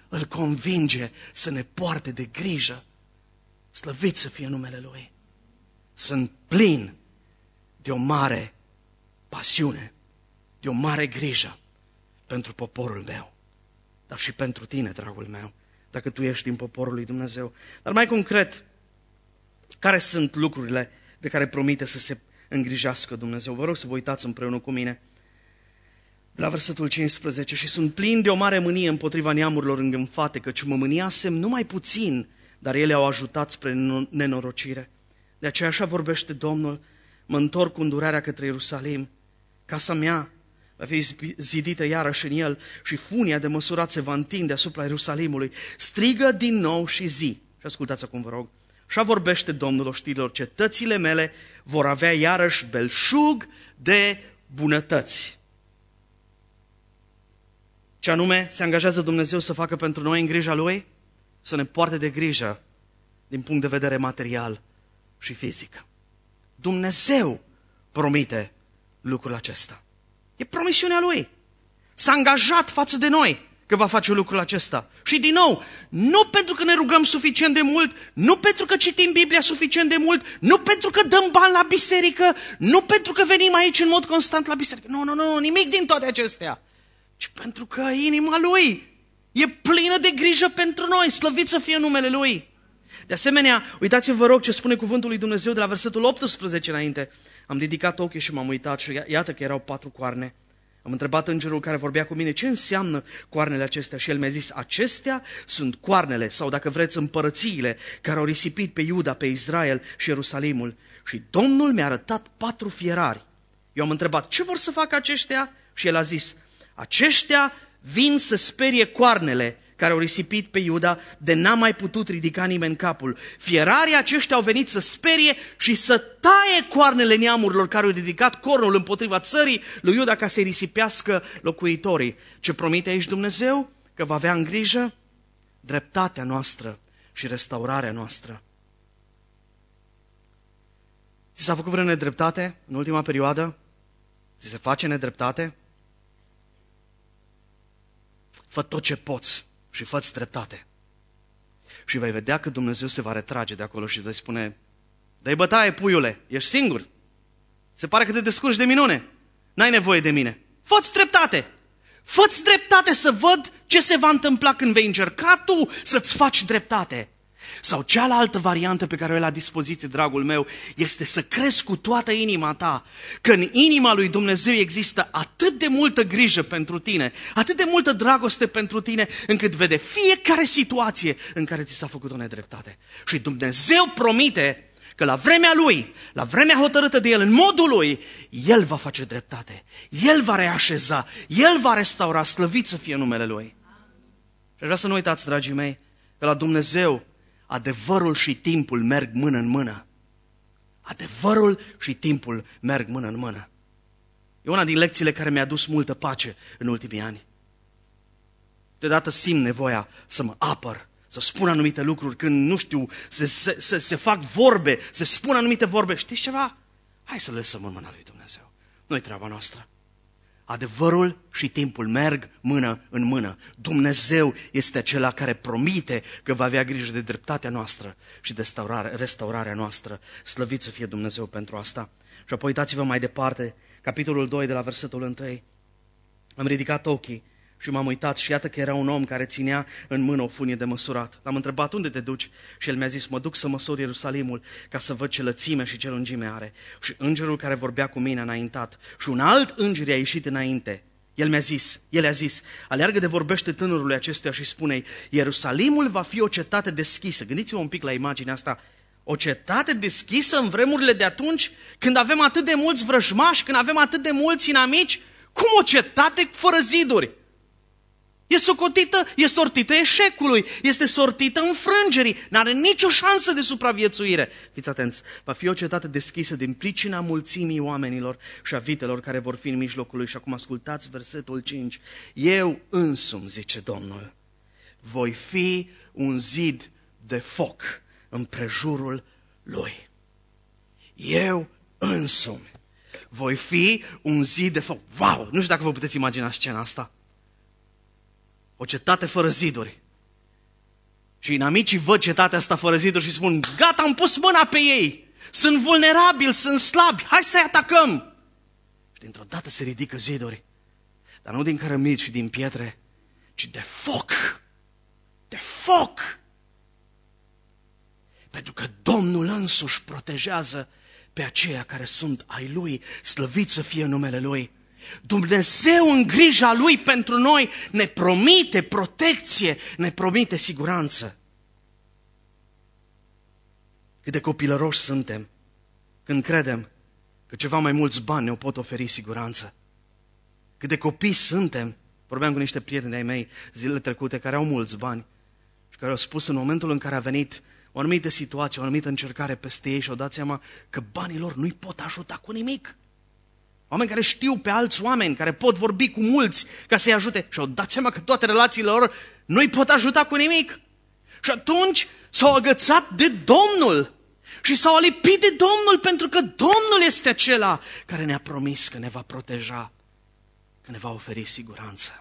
îl convinge să ne poarte de grijă. Slăvit să fie numele Lui. Sunt plin de o mare pasiune, de o mare grijă pentru poporul meu, dar și pentru tine, dragul meu, dacă tu ești din poporul lui Dumnezeu. Dar mai concret, care sunt lucrurile de care promite să se îngrijească Dumnezeu? Vă rog să vă uitați împreună cu mine de la versetul cincisprezece. Și sunt plin de o mare mânie împotriva neamurilor îngânfate, căci mă mâniasem numai puțin, dar ele au ajutat spre nenorocire. De aceea așa vorbește Domnul, mă întorc cu îndurarea către Ierusalim. Casa mea va fi zidită iarăși în el și funia de măsurat se va întinde asupra Ierusalimului. Strigă din nou și zi. Și ascultați acum, vă rog. Așa vorbește Domnul oștirilor, cetățile mele vor avea iarăși belșug de bunătăți. Ce anume se angajează Dumnezeu să facă pentru noi în grija Lui? Să ne poarte de grijă din punct de vedere material și fizic. Dumnezeu promite lucrul acesta. E promisiunea Lui. S-a angajat față de noi că va face lucrul acesta. Și din nou, nu pentru că ne rugăm suficient de mult, nu pentru că citim Biblia suficient de mult, nu pentru că dăm bani la biserică, nu pentru că venim aici în mod constant la biserică. Nu, nu, nu, nimic din toate acestea. Ci pentru că inima Lui e plină de grijă pentru noi. Slăvit să fie numele Lui. De asemenea, uitați-vă, vă rog, ce spune cuvântul lui Dumnezeu de la versetul optsprezece înainte. Am ridicat ochii și m-am uitat și iată că erau patru coarne. Am întrebat îngerul care vorbea cu mine ce înseamnă coarnele acestea și el mi-a zis, acestea sunt coarnele sau, dacă vreți, împărățiile care au risipit pe Iuda, pe Israel și Ierusalimul. Și Domnul mi-a arătat patru fierari. Eu am întrebat, ce vor să facă aceștia? Și el a zis, aceștia vin să sperie coarnele care au risipit pe Iuda, de n-a mai putut ridica nimeni capul. Fierarii aceștia au venit să sperie și să taie coarnele neamurilor care au ridicat cornul împotriva țării lui Iuda ca să-i risipească locuitorii. Ce promite aici Dumnezeu? Că va avea în grijă dreptatea noastră și restaurarea noastră. Ți s-a făcut vreo nedreptate în ultima perioadă? Ți se face nedreptate? Fă tot ce poți și fă-ți dreptate. Și vei vedea că Dumnezeu se va retrage de acolo și vei spune, dă-i bătaie, puiule, ești singur. Se pare că te descurci de minune. N-ai nevoie de mine. Fă-ți dreptate. Fă-ți dreptate să văd ce se va întâmpla când vei încerca tu să-ți faci dreptate. Sau cealaltă variantă pe care o ai la dispoziție, dragul meu, este să crezi cu toată inima ta că în inima lui Dumnezeu există atât de multă grijă pentru tine, atât de multă dragoste pentru tine, încât vede fiecare situație în care ți s-a făcut o nedreptate. Și Dumnezeu promite că la vremea Lui, la vremea hotărâtă de El, în modul Lui, El va face dreptate, El va reașeza, El va restaura, slăvit să fie numele Lui. Și aș vrea să nu uitați, dragii mei, că la Dumnezeu adevărul și timpul merg mână în mână. Adevărul și timpul merg mână în mână. E una din lecțiile care mi-a adus multă pace în ultimii ani. Deodată simt nevoia să mă apăr, să spun anumite lucruri când, nu știu, se, se, se, se fac vorbe, se spun anumite vorbe. Știți ceva? Hai să le lăsăm în mâna lui Dumnezeu. Nu-i treaba noastră. Adevărul și timpul merg mână în mână. Dumnezeu este acela care promite că va avea grijă de dreptatea noastră și de restaurare, restaurarea noastră. Slăvit să fie Dumnezeu pentru asta. Și apoi uitați-vă mai departe, capitolul doi de la versetul unu. Am ridicat ochii și m-am uitat și iată că era un om care ținea în mână o funie de măsurat. L-am întrebat, unde te duci? Și el mi-a zis, mă duc să măsor Ierusalimul ca să văd ce lățime și ce lungime are. Și îngerul care vorbea cu mine a înaintat și un alt înger a ieșit înainte. El mi-a zis, el a zis, aleargă de vorbește tânărului acestuia și spune, Ierusalimul va fi o cetate deschisă. Gândiți-vă un pic la imaginea asta. O cetate deschisă în vremurile de atunci, când avem atât de mulți vrăjmași, când avem atât de mulți inamici? Cum o cetate fără ziduri? E socotită, e sortită eșecului, este sortită înfrângerii, n-are nicio șansă de supraviețuire. Fiți atenți, va fi o cetate deschisă din pricina mulțimii oamenilor și a vitelor care vor fi în mijlocul lui. Și acum ascultați versetul cinci. Eu însumi, zice Domnul, voi fi un zid de foc împrejurul lui. Eu însumi voi fi un zid de foc. Wow! Nu știu dacă vă puteți imagina scena asta. O cetate fără ziduri, Și inamicii văd cetatea asta fără ziduri și spun, gata, am pus mâna pe ei, sunt vulnerabili, sunt slabi, hai să-i atacăm. Și dintr-o dată se ridică ziduri, dar nu din cărămizi și din pietre, ci de foc, de foc. Pentru că Domnul însuși protejează pe aceia care sunt ai Lui, slăvit să fie numele Lui. Dumnezeu în grija Lui pentru noi ne promite protecție, ne promite siguranță. Cât de copilăroși suntem când credem că ceva mai mulți bani ne pot oferi siguranță. Cât de copii suntem, vorbeam cu niște prieteni ai mei zilele trecute care au mulți bani și care au spus în momentul în care a venit o anumită situație, o anumită încercare peste ei și au dat seama că banii lor nu-i pot ajuta cu nimic. Oameni care știu pe alți oameni, care pot vorbi cu mulți ca să-i ajute și au dat seama că toate relațiile lor nu-i pot ajuta cu nimic. Și atunci s-au agățat de Domnul și s-au alipit de Domnul pentru că Domnul este acela care ne-a promis că ne va proteja, că ne va oferi siguranță.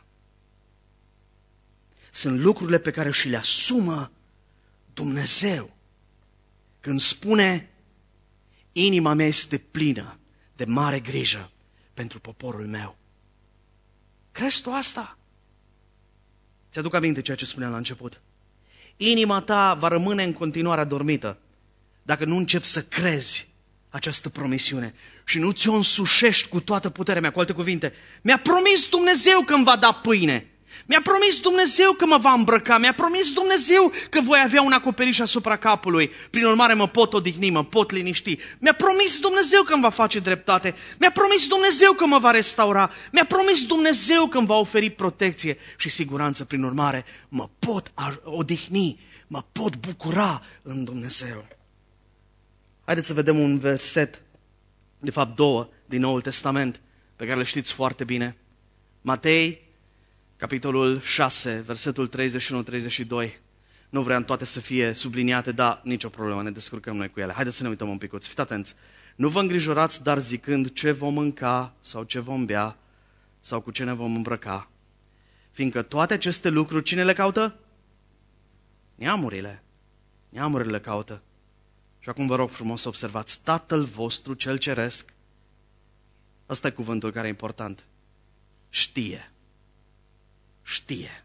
Sunt lucrurile pe care și le asumă Dumnezeu când spune, inima mea este plină de mare grijă pentru poporul meu. Crezi tu asta? Ți-aduc aminte ceea ce spuneam la început. Inima ta va rămâne în continuare adormită dacă nu începi să crezi această promisiune și nu ți-o însușești cu toată puterea mea. Cu alte cuvinte, mi-a promis Dumnezeu că îmi va da pâine. Mi-a promis Dumnezeu că mă va îmbrăca, mi-a promis Dumnezeu că voi avea un acoperiș asupra capului, prin urmare mă pot odihni, mă pot liniști. Mi-a promis Dumnezeu că îmi va face dreptate, mi-a promis Dumnezeu că mă va restaura, mi-a promis Dumnezeu că îmi va oferi protecție și siguranță, prin urmare mă pot odihni, mă pot bucura în Dumnezeu. Haideți să vedem un verset, de fapt două, din Noul Testament, pe care le știți foarte bine. Matei, capitolul șase, versetul treizeci și unu treizeci și doi. Nu vreau toate să fie subliniate, dar nicio problemă, ne descurcăm noi cu ele. Haideți să ne uităm un picuț, fiți atenți. Nu vă îngrijorați, dar zicând ce vom mânca sau ce vom bea sau cu ce ne vom îmbrăca. Fiindcă toate aceste lucruri, cine le caută? Neamurile. Neamurile le caută. Și acum vă rog frumos să observați, Tatăl vostru cel ceresc, ăsta e cuvântul care e important, știe. Știe.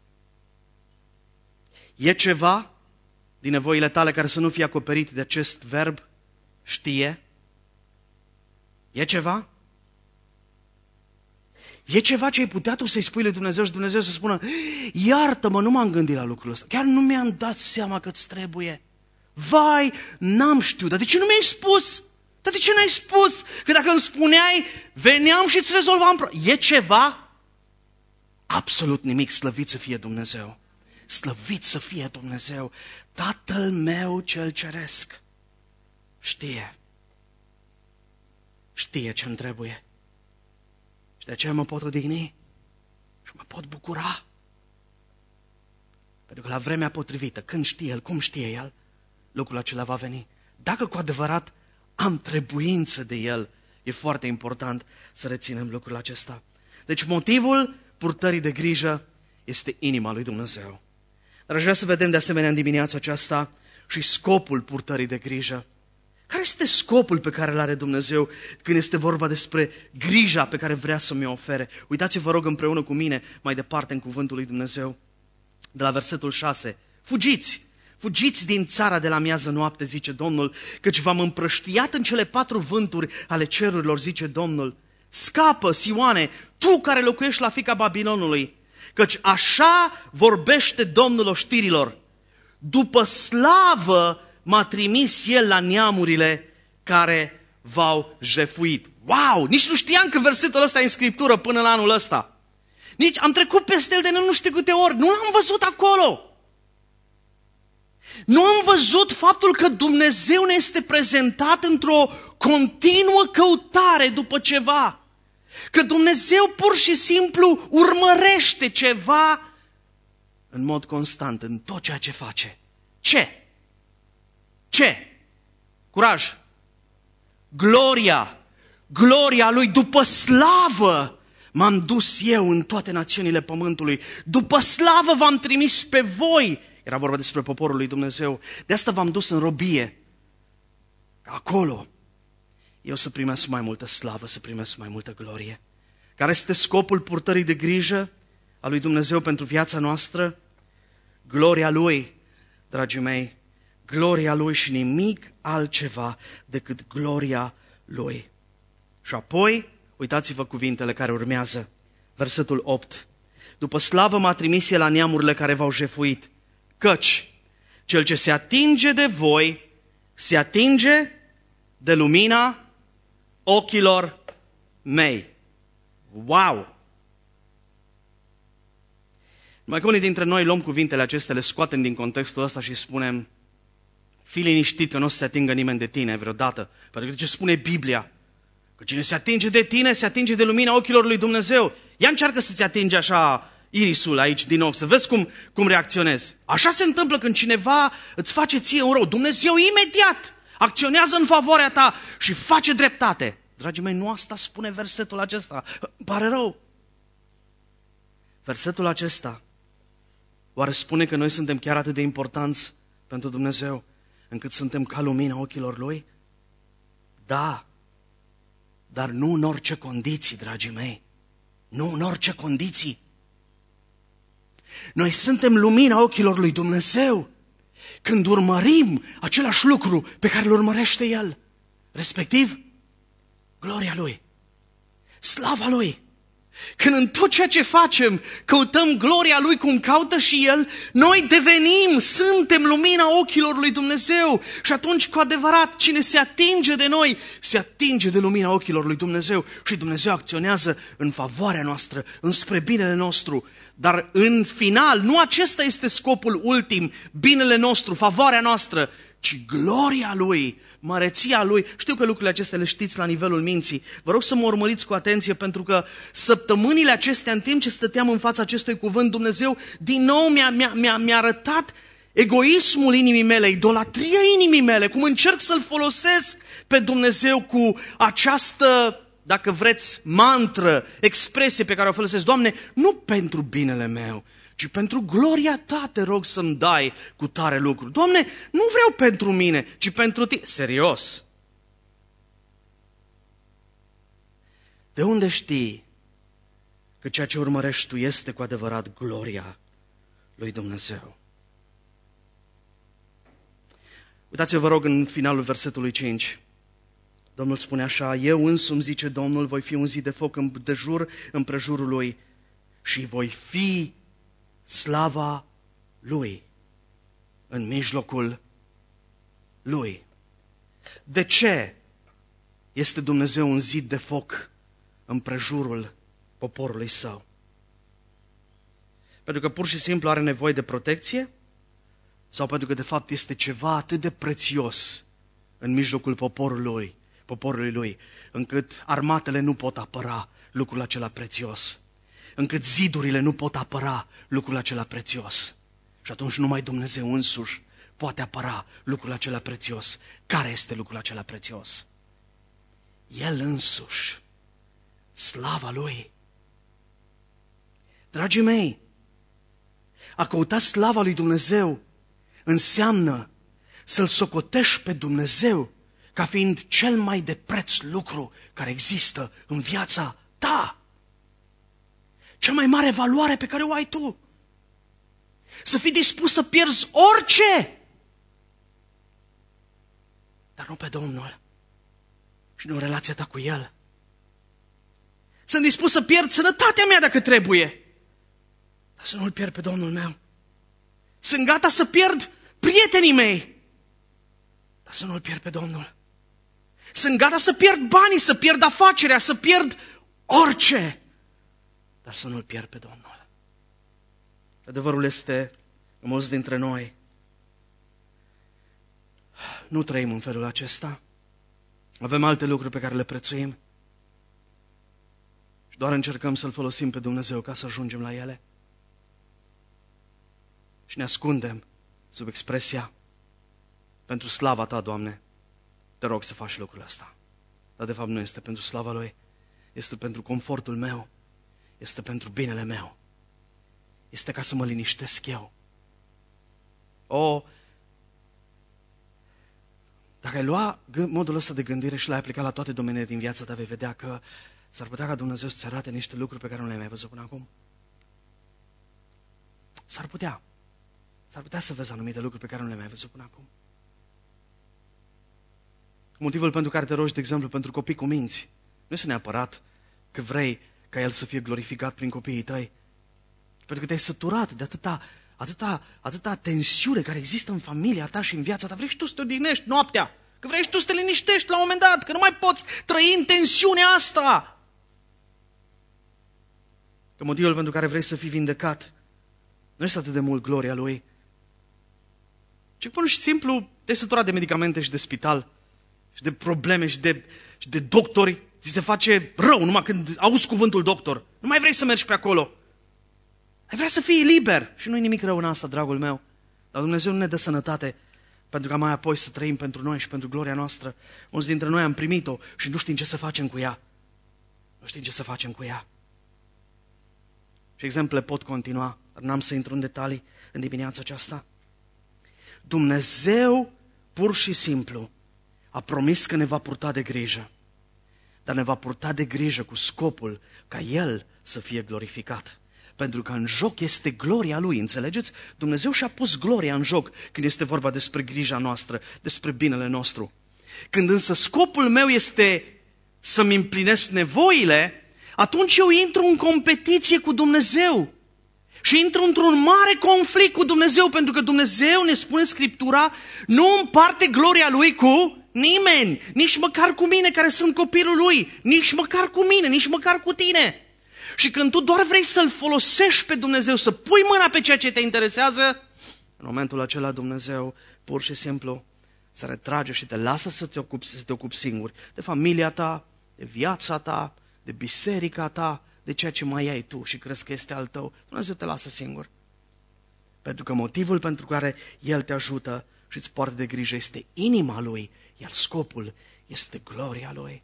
E ceva din nevoile tale care să nu fie acoperit de acest verb știe? E ceva? E ceva ce ai putea tu să-i spui lui Dumnezeu și Dumnezeu să spună, iartă-mă, nu m-am gândit la lucrul ăsta, chiar nu mi-am dat seama că-ți trebuie. Vai, n-am știut, dar de ce nu mi-ai spus? Dar de ce n-ai spus? Că dacă îmi spuneai, veneam și îți rezolvam. E ceva? Absolut nimic, slăvit să fie Dumnezeu. Slăvit să fie Dumnezeu. Tatăl meu cel ceresc știe. Știe ce-mi trebuie. Și de aceea mă pot odihni și mă pot bucura. Pentru că la vremea potrivită, când știe El, cum știe El, lucrul acela va veni. Dacă cu adevărat am trebuință de El, e foarte important să reținem lucrul acesta. Deci motivul purtării de grijă este inima lui Dumnezeu. Dar aș vrea să vedem de asemenea în dimineața aceasta și scopul purtării de grijă. Care este scopul pe care îl are Dumnezeu când este vorba despre grija pe care vrea să mi-o ofere? Uitați-vă, rog, împreună cu mine mai departe în cuvântul lui Dumnezeu, de la versetul șase. Fugiți! Fugiți din țara de la miază noapte, zice Domnul, căci v-am împrăștiat în cele patru vânturi ale cerurilor, zice Domnul. Scapă, Sioane, tu care locuiești la fica Babilonului, căci așa vorbește Domnul oștirilor. După slavă m-a trimis El la neamurile care v-au jefuit. Wow! Nici nu știam că versetul ăsta e în Scriptură până la anul ăsta. Nici am trecut peste el de nu știu câte ori. Nu l-am văzut acolo. Nu am văzut faptul că Dumnezeu ne este prezentat într-o continuă căutare după ceva. Că Dumnezeu pur și simplu urmărește ceva în mod constant, în tot ceea ce face. Ce? Ce? Curaj! Gloria! Gloria Lui, după slavă m-am dus eu în toate națiunile pământului. După slavă v-am trimis pe voi, Era vorba despre poporul lui Dumnezeu. De asta v-am dus în robie. Acolo eu să primesc mai multă slavă, să primesc mai multă glorie. Care este scopul purtării de grijă a lui Dumnezeu pentru viața noastră? Gloria Lui, dragii mei, gloria Lui și nimic altceva decât gloria Lui. Și apoi, uitați-vă cuvintele care urmează. Versetul opt. După slavă m-a trimis El la neamurile care v-au jefuit, căci cel ce se atinge de voi, se atinge de lumina ochilor mei. Wow! Numai că unii dintre noi luăm cuvintele acestea, le scoatem din contextul ăsta și spunem, fii liniștit că nu o să se atingă nimeni de tine vreodată. Pentru că ce spune Biblia? Că cine se atinge de tine, se atinge de lumina ochilor lui Dumnezeu. Ia încearcă să-ți atingi așa irisul aici din ochi, să vezi cum, cum reacționezi. Așa se întâmplă când cineva îți face ție un rău. Dumnezeu imediat acționează în favoarea ta și face dreptate. Dragii mei, nu asta spune versetul acesta. Îmi pare rău. Versetul acesta oare spune că noi suntem chiar atât de importanți pentru Dumnezeu încât suntem ca lumina ochilor Lui? Da, dar nu în orice condiții, dragii mei. Nu în orice condiții. Noi suntem lumina ochilor lui Dumnezeu când urmărim același lucru pe care îl urmărește El, respectiv gloria Lui, slava Lui. Când în tot ceea ce facem căutăm gloria Lui cum caută și El, noi devenim, suntem lumina ochilor lui Dumnezeu. Și atunci, cu adevărat, cine se atinge de noi, se atinge de lumina ochilor lui Dumnezeu și Dumnezeu acționează în favoarea noastră, înspre binele nostru. Dar în final, nu acesta este scopul ultim, binele nostru, favoarea noastră, ci gloria Lui, măreția Lui. Știu că lucrurile acestea le știți la nivelul minții. Vă rog să mă urmăriți cu atenție, pentru că săptămânile acestea, în timp ce stăteam în fața acestui cuvânt, Dumnezeu din nou mi-a, mi-a, mi-a, mi-a arătat egoismul inimii mele, idolatria inimii mele, cum încerc să-L folosesc pe Dumnezeu cu această, dacă vreți, mantră, expresie pe care o folosesc. Doamne, nu pentru binele meu, ci pentru gloria Ta te rog să-mi dai cu tare lucru. Doamne, nu vreau pentru mine, ci pentru Tine. Serios. De unde știi că ceea ce urmărești tu este cu adevărat gloria lui Dumnezeu? Uitați-vă, vă rog, în finalul versetului cinci. Domnul spune așa, eu însumi, zice Domnul, voi fi un zid de foc de jur împrejurul lui și voi fi slava Lui în mijlocul Lui. De ce este Dumnezeu un zid de foc împrejurul poporului Său? Pentru că pur și simplu are nevoie de protecție? Sau pentru că de fapt este ceva atât de prețios în mijlocul poporului Lui, poporului Lui, încât armatele nu pot apăra lucrul acela prețios, încât zidurile nu pot apăra lucrul acela prețios. Și atunci numai Dumnezeu însuși poate apăra lucrul acela prețios. Care este lucrul acela prețios? El însuși, slava Lui. Dragii mei, a căuta slava lui Dumnezeu înseamnă să-L socotești pe Dumnezeu ca fiind cel mai de preț lucru care există în viața ta. Cea mai mare valoare pe care o ai tu. Să fii dispus să pierzi orice, dar nu pe Domnul și nu relația ta cu El. Sunt dispus să pierd sănătatea mea dacă trebuie, dar să nu-L pierd pe Domnul meu. Sunt gata să pierd prietenii mei, dar să nu-L pierd pe Domnul. Sunt gata să pierd banii, să pierd afacerea, să pierd orice, dar să nu-L pierd pe Domnul. Adevărul este că mulți dintre noi nu trăim în felul acesta. Avem alte lucruri pe care le prețuim și doar încercăm să-L folosim pe Dumnezeu ca să ajungem la ele. Și ne ascundem sub expresia, pentru slava Ta, Doamne, te rog să faci lucrul ăsta. Dar de fapt nu este pentru slava Lui, este pentru confortul meu, este pentru binele meu, este ca să mă liniștesc eu. O, dacă ai lua modul ăsta de gândire și l-ai aplicat la toate domeniile din viața ta, vei vedea că s-ar putea ca Dumnezeu să-ți arate niște lucruri pe care nu le-ai mai văzut până acum. S-ar putea. S-ar putea să vezi anumite lucruri pe care nu le-ai mai văzut până acum. Motivul pentru care te rogi, de exemplu, pentru copii cu minți, nu este neapărat că vrei ca El să fie glorificat prin copiii tăi, pentru că te-ai săturat de atâta, atâta, atâta tensiune care există în familia ta și în viața ta. Vrei și tu să te odihnești noaptea, că vrei și tu să te liniștești la un moment dat, că nu mai poți trăi în tensiunea asta. Că motivul pentru care vrei să fii vindecat nu este atât de mult gloria Lui, ci pur și simplu te-ai săturat de medicamente și de spital și de probleme și de, și de doctori. Ți se face rău numai când auzi cuvântul doctor. Nu mai vrei să mergi pe acolo. Ai vrea să fii liber. Și nu-i nimic rău în asta, dragul meu. Dar Dumnezeu nu ne dă sănătate pentru ca mai apoi să trăim pentru noi și pentru gloria noastră. Mulți dintre noi am primit-o și nu știm ce să facem cu ea. Nu știm ce să facem cu ea. Și exemple pot continua, dar n-am să intru în detalii în dimineața aceasta. Dumnezeu pur și simplu a promis că ne va purta de grijă, dar ne va purta de grijă cu scopul ca El să fie glorificat. Pentru că în joc este gloria Lui, înțelegeți? Dumnezeu și-a pus gloria în joc când este vorba despre grija noastră, despre binele nostru. Când însă scopul meu este să-mi împlinesc nevoile, atunci eu intru în competiție cu Dumnezeu. Și intru într-un mare conflict cu Dumnezeu, pentru că Dumnezeu, ne spune Scriptura, nu împarte gloria Lui cu nimeni, nici măcar cu mine care sunt copilul Lui, nici măcar cu mine, nici măcar cu tine. Și când tu doar vrei să-L folosești pe Dumnezeu, să pui mâna pe ceea ce te interesează, în momentul acela Dumnezeu pur și simplu se retrage și te lasă să te ocupi, să te ocupi singur de familia ta, de viața ta, de biserica ta, de ceea ce mai ai tu și crezi că este al tău. Dumnezeu te lasă singur. Pentru că motivul pentru care El te ajută și îți poartă de grijă este inima Lui, iar scopul este gloria Lui.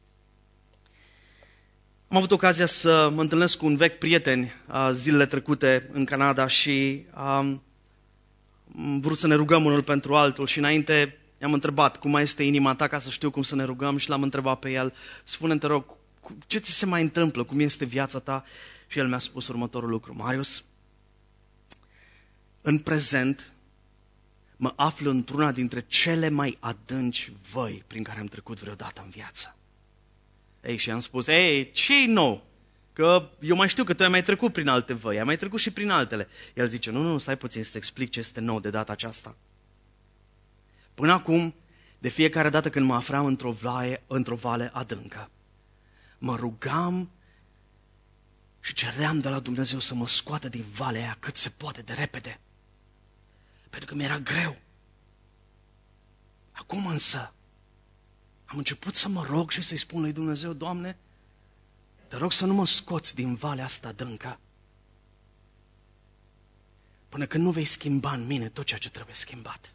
Am avut ocazia să mă întâlnesc cu un vechi prieten zilele trecute în Canada și am vrut să ne rugăm unul pentru altul și înainte i-am întrebat cum mai este inima ta ca să știu cum să ne rugăm și l-am întrebat pe el, spune-mi, te rog, ce ți se mai întâmplă, cum este viața ta? Și el mi-a spus următorul lucru: Marius, în prezent mă aflu într-una dintre cele mai adânci văi prin care am trecut vreodată în viață. Ei, și am spus, ei, ce-i nou? Că eu mai știu că tu ai mai trecut prin alte văi, ai mai trecut și prin altele. El zice, nu, nu, stai puțin să te explic ce este nou de data aceasta. Până acum, de fiecare dată când mă aflam într-o vale, într-o vale adâncă, mă rugam și ceream de la Dumnezeu să mă scoată din valea aia cât se poate de repede. Pentru că mi-era greu. Acum însă am început să mă rog și să-i spun lui Dumnezeu, Doamne, te rog să nu mă scoți din valea asta adâncă până când nu vei schimba în mine tot ceea ce trebuie schimbat.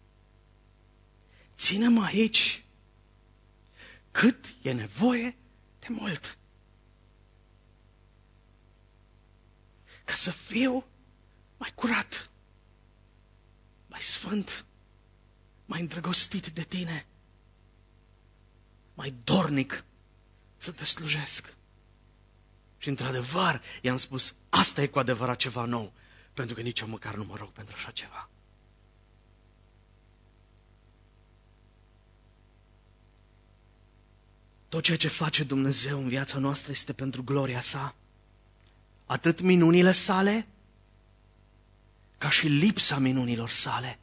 Ține-mă aici cât e nevoie de mult. Ca să fiu mai curat, mai sfânt, mai îndrăgostit de tine, mai dornic să te slujesc. Și într-adevăr, i-am spus, asta e cu adevărat ceva nou, pentru că nici eu măcar nu mă rog pentru așa ceva. Tot ceea ce face Dumnezeu în viața noastră este pentru gloria sa. Atât minunile sale, ca și lipsa minunilor sale.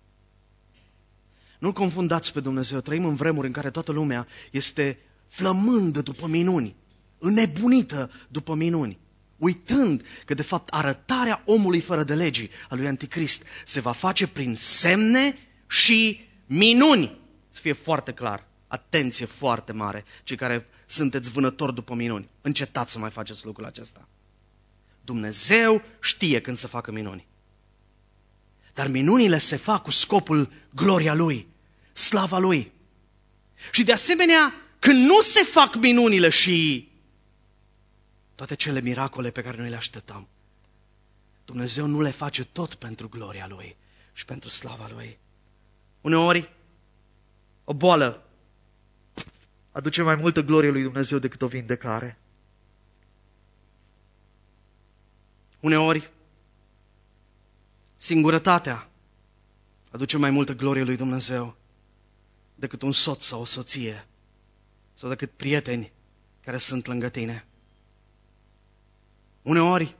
Nu-L confundați pe Dumnezeu, trăim în vremuri în care toată lumea este flămândă după minuni, înnebunită după minuni, uitând că de fapt arătarea omului fără de legii, a lui Anticrist, se va face prin semne și minuni. Să fie foarte clar, atenție foarte mare, cei care sunteți vânători după minuni, încetați să mai faceți lucrul acesta. Dumnezeu știe când să facă minuni. Dar minunile se fac cu scopul gloria Lui, slava Lui. Și de asemenea, când nu se fac minunile și toate cele miracole pe care noi le așteptăm, Dumnezeu nu le face tot pentru gloria Lui, și pentru slava Lui. Uneori, o boală aduce mai multă glorie lui Dumnezeu decât o vindecare. Uneori, singurătatea aduce mai multă glorie lui Dumnezeu decât un soț sau o soție sau decât prieteni care sunt lângă tine. Uneori,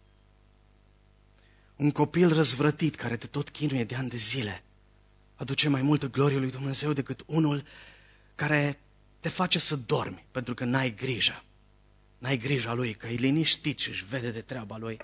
un copil răzvrătit care te tot chinuie de ani de zile aduce mai multă glorie lui Dumnezeu decât unul care te face să dormi pentru că n-ai grijă. N-ai grija lui, că e liniștit și își vede de treaba lui.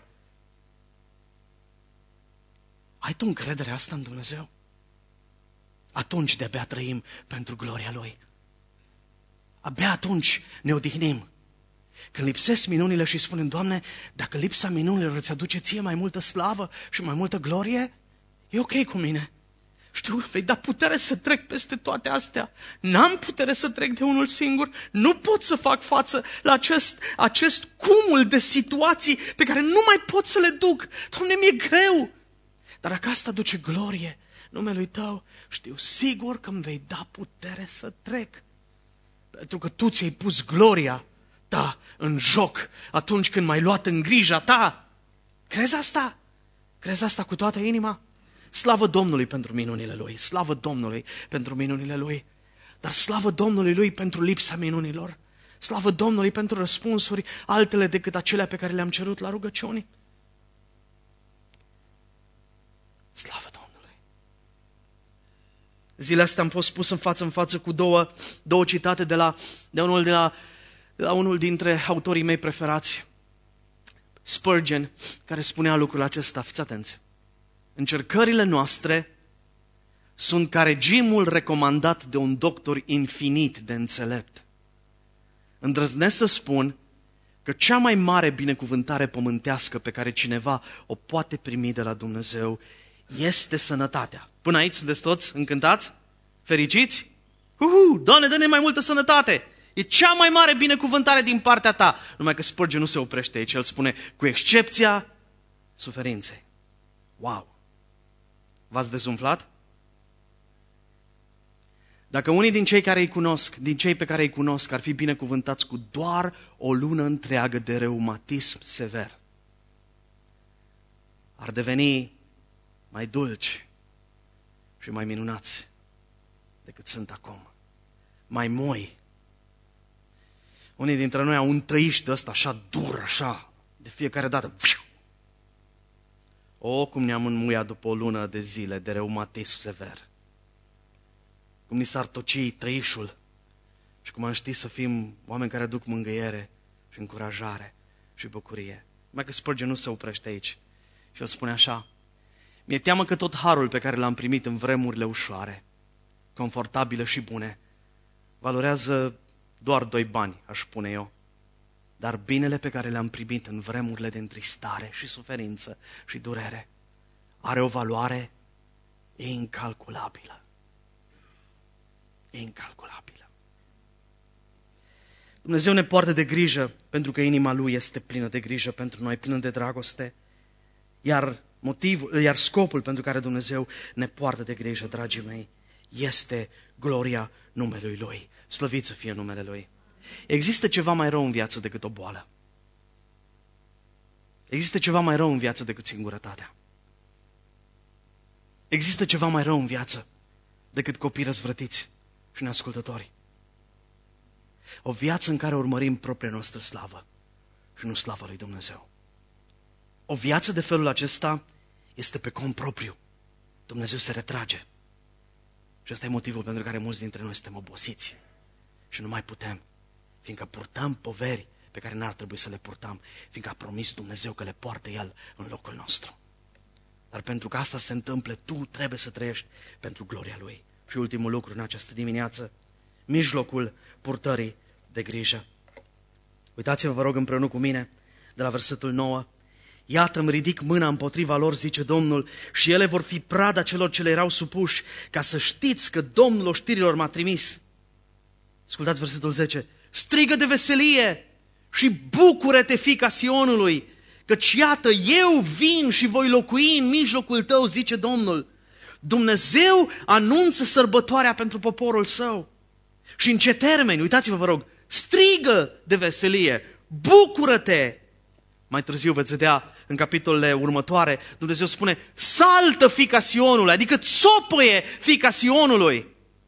Ai tu încredere asta în Dumnezeu? Atunci de-abia trăim pentru gloria Lui. Abia atunci ne odihnim. Când lipsesc minunile și spunem, Doamne, dacă lipsa minunilor îți aduce ție mai multă slavă și mai multă glorie, e ok cu mine. Știu, vei da putere să trec peste toate astea. N-am putere să trec de unul singur. Nu pot să fac față la acest, acest cumul de situații pe care nu mai pot să le duc. Doamne, mi-e greu. Dar dacă asta aduce glorie numelui Tău, știu sigur că îmi vei da putere să trec. Pentru că Tu ți-ai pus gloria Ta în joc atunci când m-ai luat în grija Ta. Crezi asta? Crezi asta cu toată inima? Slavă Domnului pentru minunile Lui, slavă Domnului pentru minunile Lui, dar slavă Domnului Lui pentru lipsa minunilor, slavă Domnului pentru răspunsuri altele decât acelea pe care le-am cerut la rugăciuni. Slavă Domnului! Zilele astea am fost pus în față în față cu două, două citate de la, de, unul de, la, de la unul dintre autorii mei preferați, Spurgeon, care spunea lucrul acesta, fiți atenți. Încercările noastre sunt ca regimul recomandat de un doctor infinit de înțelept. Îndrăznesc să spun că cea mai mare binecuvântare pământească pe care cineva o poate primi de la Dumnezeu este sănătatea. Până aici sunteți toți încântați? Fericiți? Uhu, Doamne, dă-ne mai multă sănătate! E cea mai mare binecuvântare din partea Ta. Numai că Spurgeon nu se oprește aici, el spune, cu excepția suferinței. Wow! V-ați dezumflat? Dacă unii din cei care îi cunosc, din cei pe care îi cunosc, ar fi binecuvântați cu doar o lună întreagă de reumatism sever, ar deveni mai dulci și mai minunați decât sunt acum. Mai moi. Unii dintre noi au un tăiș de ăsta așa dur, așa, de fiecare dată. O, cum ne-am înmuiat după o lună de zile de reumatism sever. Cum ni s-ar toci tăișul și cum am ști să fim oameni care aduc mângâiere și încurajare și bucurie. Mai că Spurgeon nu se oprește aici. Și el spune așa, mi-e teamă că tot harul pe care l-am primit în vremurile ușoare, confortabile și bune, valorează doar doi bani, aș spune eu. Dar binele pe care le-am primit în vremurile de întristare și suferință și durere are o valoare incalculabilă. Incalculabilă. Dumnezeu ne poartă de grijă pentru că inima Lui este plină de grijă pentru noi, plină de dragoste. Iar motivul, iar scopul pentru care Dumnezeu ne poartă de grijă, dragii mei, este gloria numelui Lui. Slăvit să fie numele Lui. Există ceva mai rău în viață decât o boală. Există ceva mai rău în viață decât singurătatea. Există ceva mai rău în viață decât copii răzvrătiți și neascultători. O viață în care urmărim propria noastră slavă și nu slava lui Dumnezeu. O viață de felul acesta este pe cont propriu. Dumnezeu se retrage. Și ăsta e motivul pentru care mulți dintre noi suntem obosiți și nu mai putem, fiindcă purtăm poveri pe care n-ar trebui să le purtăm, fiindcă a promis Dumnezeu că le poartă El în locul nostru. Dar pentru că asta se întâmple, tu trebuie să trăiești pentru gloria Lui. Și ultimul lucru în această dimineață, mijlocul purtării de grijă. Uitați-vă, vă rog, împreună cu mine, de la versetul nouă. Iată, îmi ridic mâna împotriva lor, zice Domnul, și ele vor fi prada celor ce le erau supuși, ca să știți că Domnul oștirilor m-a trimis. Ascultați versetul zece. Strigă de veselie și bucură-te, fiica Sionului, căci iată, eu vin și voi locui în mijlocul tău, zice Domnul. Dumnezeu anunță sărbătoarea pentru poporul său. Și în ce termeni? Uitați-vă, vă rog, strigă de veselie, bucură-te! Mai târziu veți vedea în capitolele următoare, Dumnezeu spune, saltă fiica Sionului, adică țopăie fiica Sionului.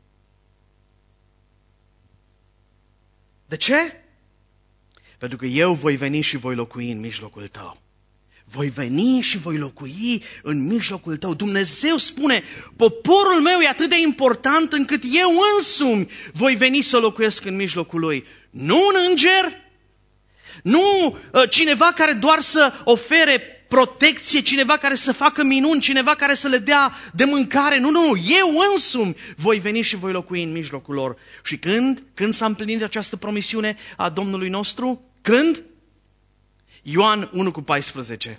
De ce? Pentru că eu voi veni și voi locui în mijlocul tău. Voi veni și voi locui în mijlocul tău. Dumnezeu spune, poporul meu e atât de important încât eu însumi voi veni să locuiesc în mijlocul lui. Nu un înger, nu cineva care doar să ofere protecție, cineva care să facă minuni, cineva care să le dea de mâncare. Nu, nu, eu însumi voi veni și voi locui în mijlocul lor. Și când? Când s-a împlinit această promisiune a Domnului nostru? Când? Ioan unu cu paisprezece.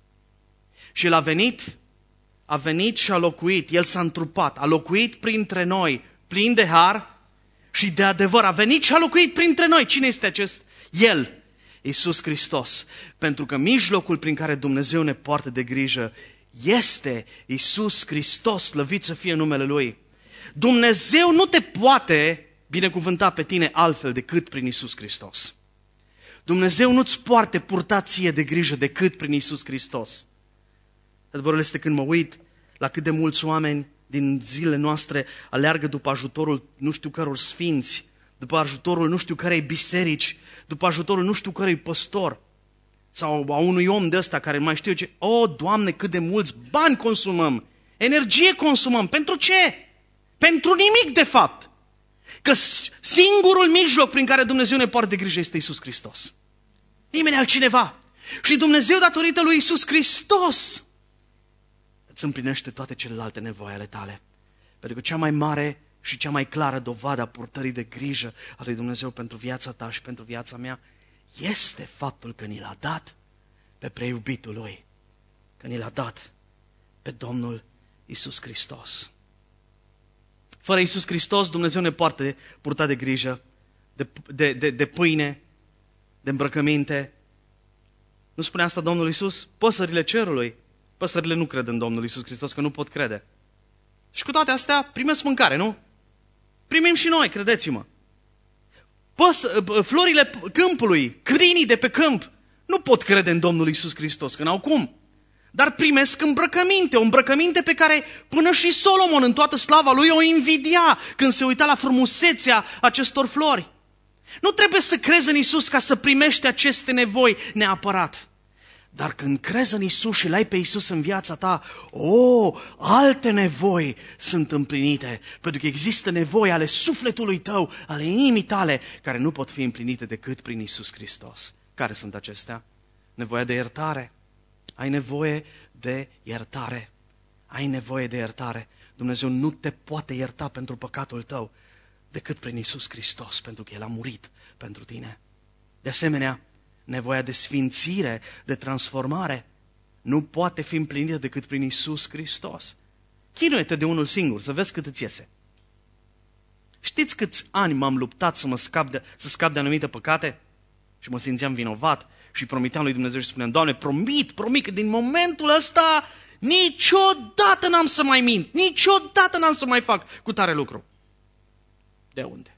Și el a venit, a venit și a locuit, el s-a întrupat, a locuit printre noi, plin de har și de adevăr. A venit și a locuit printre noi. Cine este acest? El, Iisus Hristos. Pentru că mijlocul prin care Dumnezeu ne poartă de grijă este Iisus Hristos, slăvit să fie numele Lui. Dumnezeu nu te poate binecuvânta pe tine altfel decât prin Iisus Hristos. Dumnezeu nu-ți poate purta ție de grijă decât prin Iisus Hristos. Adevărul este când mă uit la cât de mulți oameni din zilele noastre aleargă după ajutorul nu știu căror sfinți, după ajutorul nu știu cărei biserici, după ajutorul nu știu cărei păstor, sau a unui om de ăsta care mai știu eu ce, o, Doamne, cât de mulți bani consumăm, energie consumăm, pentru ce? Pentru nimic de fapt. Că singurul mijloc prin care Dumnezeu ne poartă de grijă este Iisus Hristos. Nimeni altcineva. Și Dumnezeu, datorită lui Iisus Hristos, îți împlinește toate celelalte nevoi ale tale. Pentru că cea mai mare și cea mai clară dovadă a purtării de grijă a lui Dumnezeu pentru viața ta și pentru viața mea este faptul că ni l-a dat pe preiubitul Lui. Că ni l-a dat pe Domnul Iisus Hristos. Fără Iisus Hristos, Dumnezeu ne poartă purta de grijă, de, de, de, de pâine, de îmbrăcăminte. Nu spune asta Domnul Iisus? Păsările cerului. Păsările nu cred în Domnul Iisus Hristos, că nu pot crede. Și cu toate astea primesc mâncare, nu? Primim și noi, credeți-mă. Păs, florile câmpului, câinii de pe câmp, nu pot crede în Domnul Iisus Hristos, că n-au cum. Dar primesc îmbrăcăminte, o îmbrăcăminte pe care până și Solomon în toată slava lui o invidia când se uita la frumusețea acestor flori. Nu trebuie să crezi în Iisus ca să primești aceste nevoi neapărat. Dar când crezi în Iisus și l-ai pe Iisus în viața ta, o, alte nevoi sunt împlinite. Pentru că există nevoi ale sufletului tău, ale inimii tale, care nu pot fi împlinite decât prin Iisus Hristos. Care sunt acestea? Nevoia de iertare. Ai nevoie de iertare. Ai nevoie de iertare. Dumnezeu nu te poate ierta pentru păcatul tău decât prin Iisus Hristos, pentru că El a murit pentru tine. De asemenea, nevoia de sfințire, de transformare, nu poate fi împlinită decât prin Iisus Hristos. Chinuie-te de unul singur, să vezi cât îți iese. Știți câți ani m-am luptat să mă scap de, să scap de anumite păcate? Și mă simțeam vinovat și promiteam lui Dumnezeu și spuneam, Doamne, promit, promit că din momentul ăsta niciodată n-am să mai mint, niciodată n-am să mai fac cu tare lucru. De unde?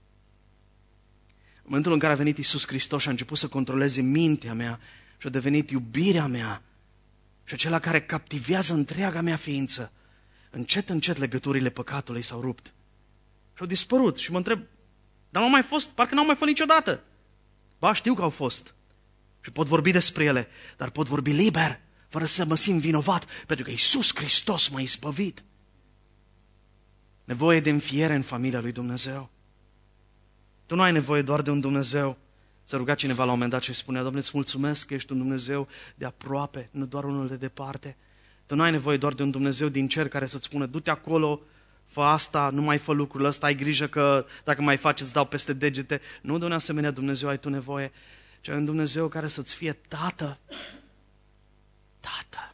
În momentul în care a venit Iisus Hristos și a început să controleze mintea mea și a devenit iubirea mea și acela care captivează întreaga mea ființă, încet, încet legăturile păcatului s-au rupt și au dispărut. Și mă întreb, dar n-au mai fost, parcă n-au mai fost niciodată. Ba, știu că au fost și pot vorbi despre ele, dar pot vorbi liber, fără să mă simt vinovat, pentru că Iisus Hristos m-a izbăvit. Nevoie de înfiere în familia lui Dumnezeu. Tu nu ai nevoie doar de un Dumnezeu. S-a rugat cineva la un moment dat și spunea, Doamne, îți mulțumesc că ești un Dumnezeu de aproape, nu doar unul de departe. Tu nu ai nevoie doar de un Dumnezeu din cer care să-ți spună, du-te acolo, fă asta, nu mai fă lucrul ăsta, ai grijă că dacă mai faci îți dau peste degete. Nu de un asemenea Dumnezeu ai tu nevoie, ci ai un Dumnezeu care să-ți fie tată. Tată.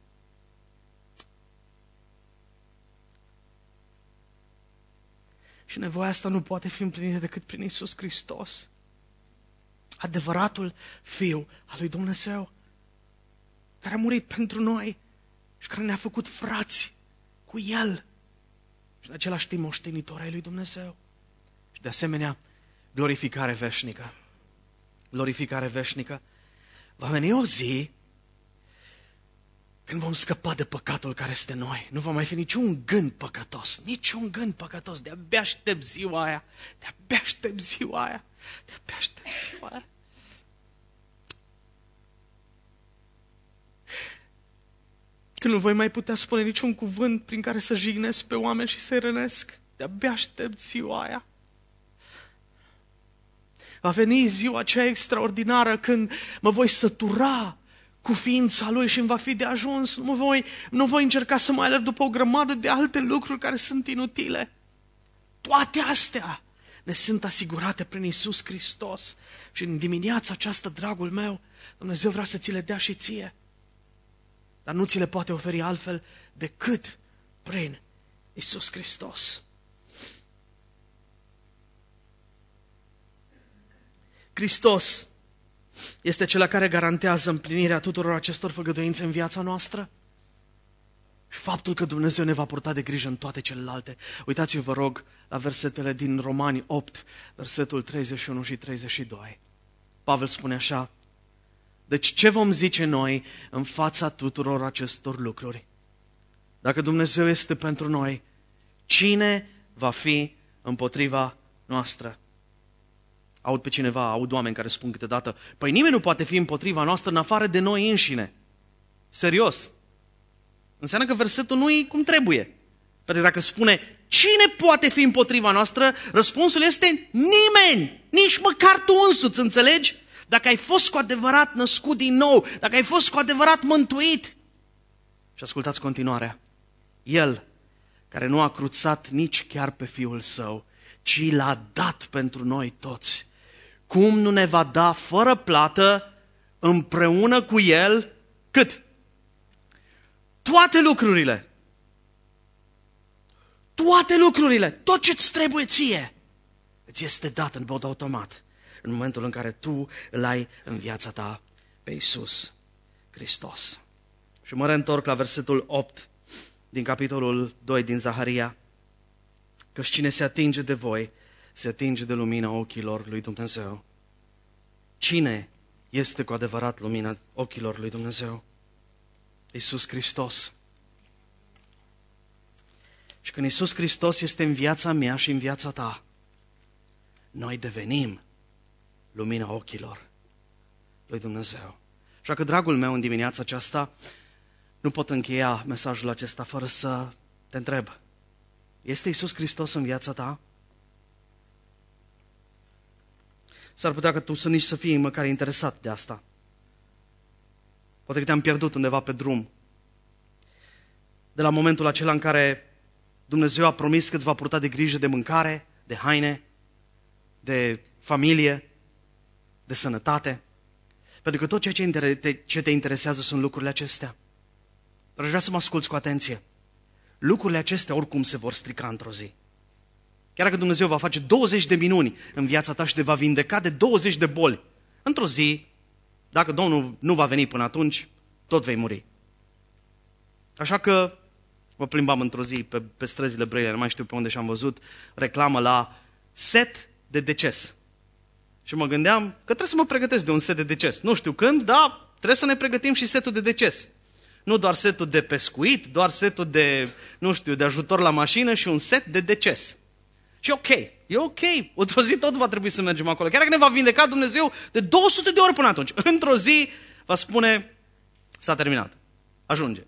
Și nevoia asta nu poate fi împlinită decât prin Iisus Hristos. Adevăratul Fiu al lui Dumnezeu, care a murit pentru noi și care ne-a făcut frați cu cu El și în același timp moștenitori ai lui Dumnezeu. Și de asemenea, glorificare veșnică. Glorificare veșnică. Va veni o zi când vom scăpa de păcatul care este în noi. Nu va mai fi niciun gând păcătos. Niciun gând păcătos. De-abia aștept ziua aia. De-abia aștept ziua aia. De-abia aștept ziua aia. Când nu voi mai putea spune niciun cuvânt prin care să jignesc pe oameni și să-i rănesc. De-abia aștept ziua aia. Va veni ziua aceea extraordinară când mă voi sătura cu ființa Lui și îmi va fi de ajuns. Nu voi, nu voi încerca să mai alerg după o grămadă de alte lucruri care sunt inutile. Toate astea ne sunt asigurate prin Iisus Hristos. Și în dimineața aceasta, dragul meu, Dumnezeu vrea să ți le dea și ție. Dar nu ți le poate oferi altfel decât prin Iisus Hristos. Hristos este cel care garantează împlinirea tuturor acestor făgăduințe în viața noastră și faptul că Dumnezeu ne va purta de grijă în toate celelalte. Uitați-vă, vă rog, la versetele din Romani opt, versetul treizeci și unu și treizeci și doi. Pavel spune așa: deci ce vom zice noi în fața tuturor acestor lucruri? Dacă Dumnezeu este pentru noi, cine va fi împotriva noastră? Aud pe cineva, aud oameni care spun câteodată: păi nimeni nu poate fi împotriva noastră în afară de noi înșine. Serios. Înseamnă că versetul nu e cum trebuie. Pentru că dacă spune cine poate fi împotriva noastră, răspunsul este nimeni. Nici măcar tu însuți, înțelegi? Dacă ai fost cu adevărat născut din nou, dacă ai fost cu adevărat mântuit. Și ascultați continuarea. El, care nu a cruțat nici chiar pe Fiul Său, ci l-a dat pentru noi toți, cum nu ne va da fără plată împreună cu El cât? Toate lucrurile. Toate lucrurile. Tot ce-ți trebuie ție îți este dat în mod automat în momentul în care tu îl ai în viața ta pe Iisus Hristos. Și mă reîntorc la versetul opt din capitolul doi din Zaharia. Căci cine se atinge de voi, se atinge de lumina ochilor lui Dumnezeu. Cine este cu adevărat lumina ochilor lui Dumnezeu? Iisus Hristos. Și când Iisus Hristos este în viața mea și în viața ta, noi devenim lumina ochilor lui Dumnezeu. Așa că, dragul meu, în dimineața aceasta, nu pot încheia mesajul acesta fără să te întreb: este Iisus Hristos în viața ta? S-ar putea că tu să nici să fii măcar interesat de asta. Poate că te-am pierdut undeva pe drum. De la momentul acela în care Dumnezeu a promis că îți va purta de grijă de mâncare, de haine, de familie, de sănătate. Pentru că tot ceea ce te interesează sunt lucrurile acestea. Dar aș vrea să mă asculți cu atenție. Lucrurile acestea oricum se vor strica într-o zi. Chiar dacă Dumnezeu va face douăzeci de minuni în viața ta și te va vindeca de douăzeci de boli, într-o zi, dacă Domnul nu va veni până atunci, tot vei muri. Așa că mă plimbam într-o zi pe, pe străzile Brăilei, nu mai știu pe unde, și am văzut reclamă la set de deces. Și mă gândeam că trebuie să mă pregătesc de un set de deces. Nu știu când, dar trebuie să ne pregătim și setul de deces. Nu doar setul de pescuit, doar setul de, nu știu, de ajutor la mașină și un set de deces. Și ok, e ok, într-o zi tot va trebui să mergem acolo. Chiar dacă ne va vindeca Dumnezeu de două sute de ori până atunci, într-o zi va spune: s-a terminat, ajunge.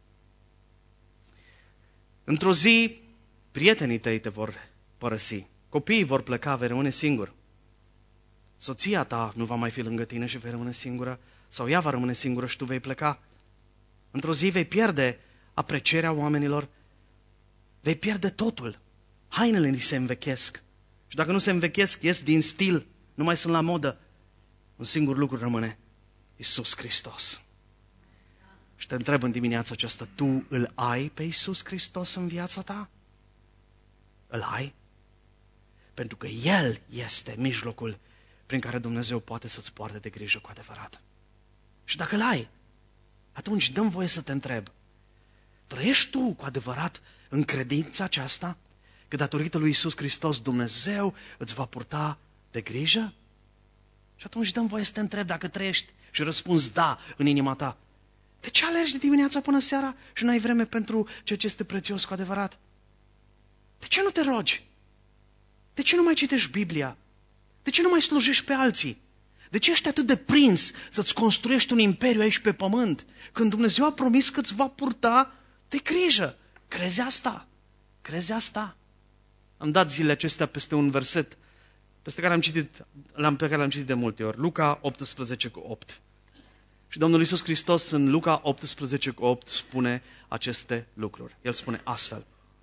Într-o zi, prietenii tăi te vor părăsi, copiii vor pleca, vei rămâne singur. Soția ta nu va mai fi lângă tine și vei rămâne singură, sau ea va rămâne singură și tu vei pleca. Într-o zi vei pierde aprecierea oamenilor, vei pierde totul. Hainele ni se învechesc. Și dacă nu se învechesc, ies din stil, nu mai sunt la modă. Un singur lucru rămâne: Iisus Hristos. Și te întreb în dimineața aceasta: tu îl ai pe Iisus Hristos în viața ta? Îl ai? Pentru că El este mijlocul prin care Dumnezeu poate să-ți poarte de grijă cu adevărat. Și dacă îl ai, atunci dă-mi voie să te întreb: Trăiești tu cu adevărat în credința aceasta că datorită lui Iisus Hristos Dumnezeu îți va purta de grijă? Și atunci dăm voie să te întreb dacă trăiești și răspunzi da în inima ta. De ce alergi de dimineața până seara și n-ai vreme pentru ceea ce este prețios cu adevărat? De ce nu te rogi? De ce nu mai citești Biblia? De ce nu mai slujești pe alții? De ce ești atât de prins să-ți construiești un imperiu aici pe pământ, când Dumnezeu a promis că îți va purta de grijă? Crezi asta? Crezi asta? Am dat zilele acestea peste un verset peste care am citit, l-am, pe care l-am citit de multe ori. Luca optsprezece cu opt. Și Domnul Iisus Hristos în Luca optsprezece cu opt spune aceste lucruri. El spune astfel.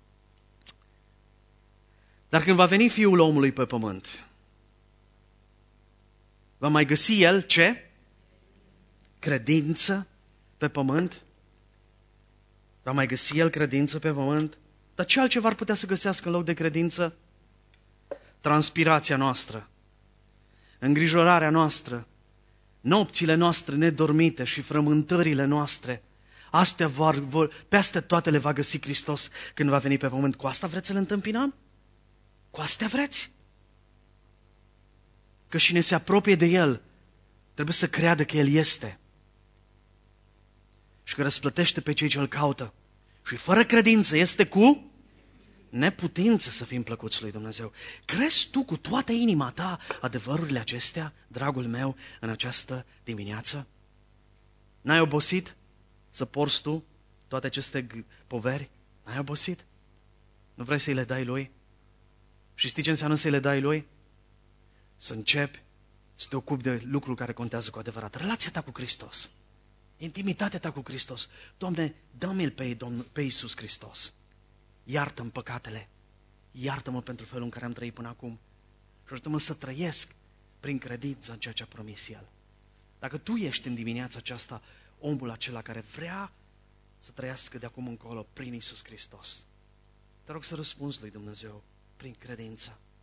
Dar când va veni Fiul omului pe pământ, va mai găsi El ce? Credință pe pământ? Va mai găsi El credință pe pământ? Dar ce altceva ar putea să găsească în loc de credință? Transpirația noastră, îngrijorarea noastră, nopțile noastre nedormite și frământările noastre, astea vor, vor, pe astea toate le va găsi Hristos când va veni pe pământ. Cu asta vreți să-L întâmpinăm? Cu astea vreți? Că cine se apropie de El trebuie să creadă că El este și că răsplătește pe cei ce Îl caută. Și fără credință este cu neputință să fim plăcuți lui Dumnezeu. Crezi tu cu toată inima ta adevărurile acestea, dragul meu, în această dimineață? N-ai obosit să porți tu toate aceste poveri? N-ai obosit? Nu vrei să-i le dai Lui? Și știi ce înseamnă să-i le dai Lui? Să începi să te ocupi de lucruri care contează cu adevărat. Relația ta cu Hristos. Intimitatea ta cu Hristos. Doamne, dă-mi-L pe, Domn- pe Iisus Hristos. Iartă-mi păcatele. Iartă-mă pentru felul în care am trăit până acum. Și ajută-mă să trăiesc prin credință în ceea ce a promis El. Dacă tu ești în dimineața aceasta omul acela care vrea să trăiască de acum încolo prin Iisus Hristos, te rog să răspunzi lui Dumnezeu prin credință.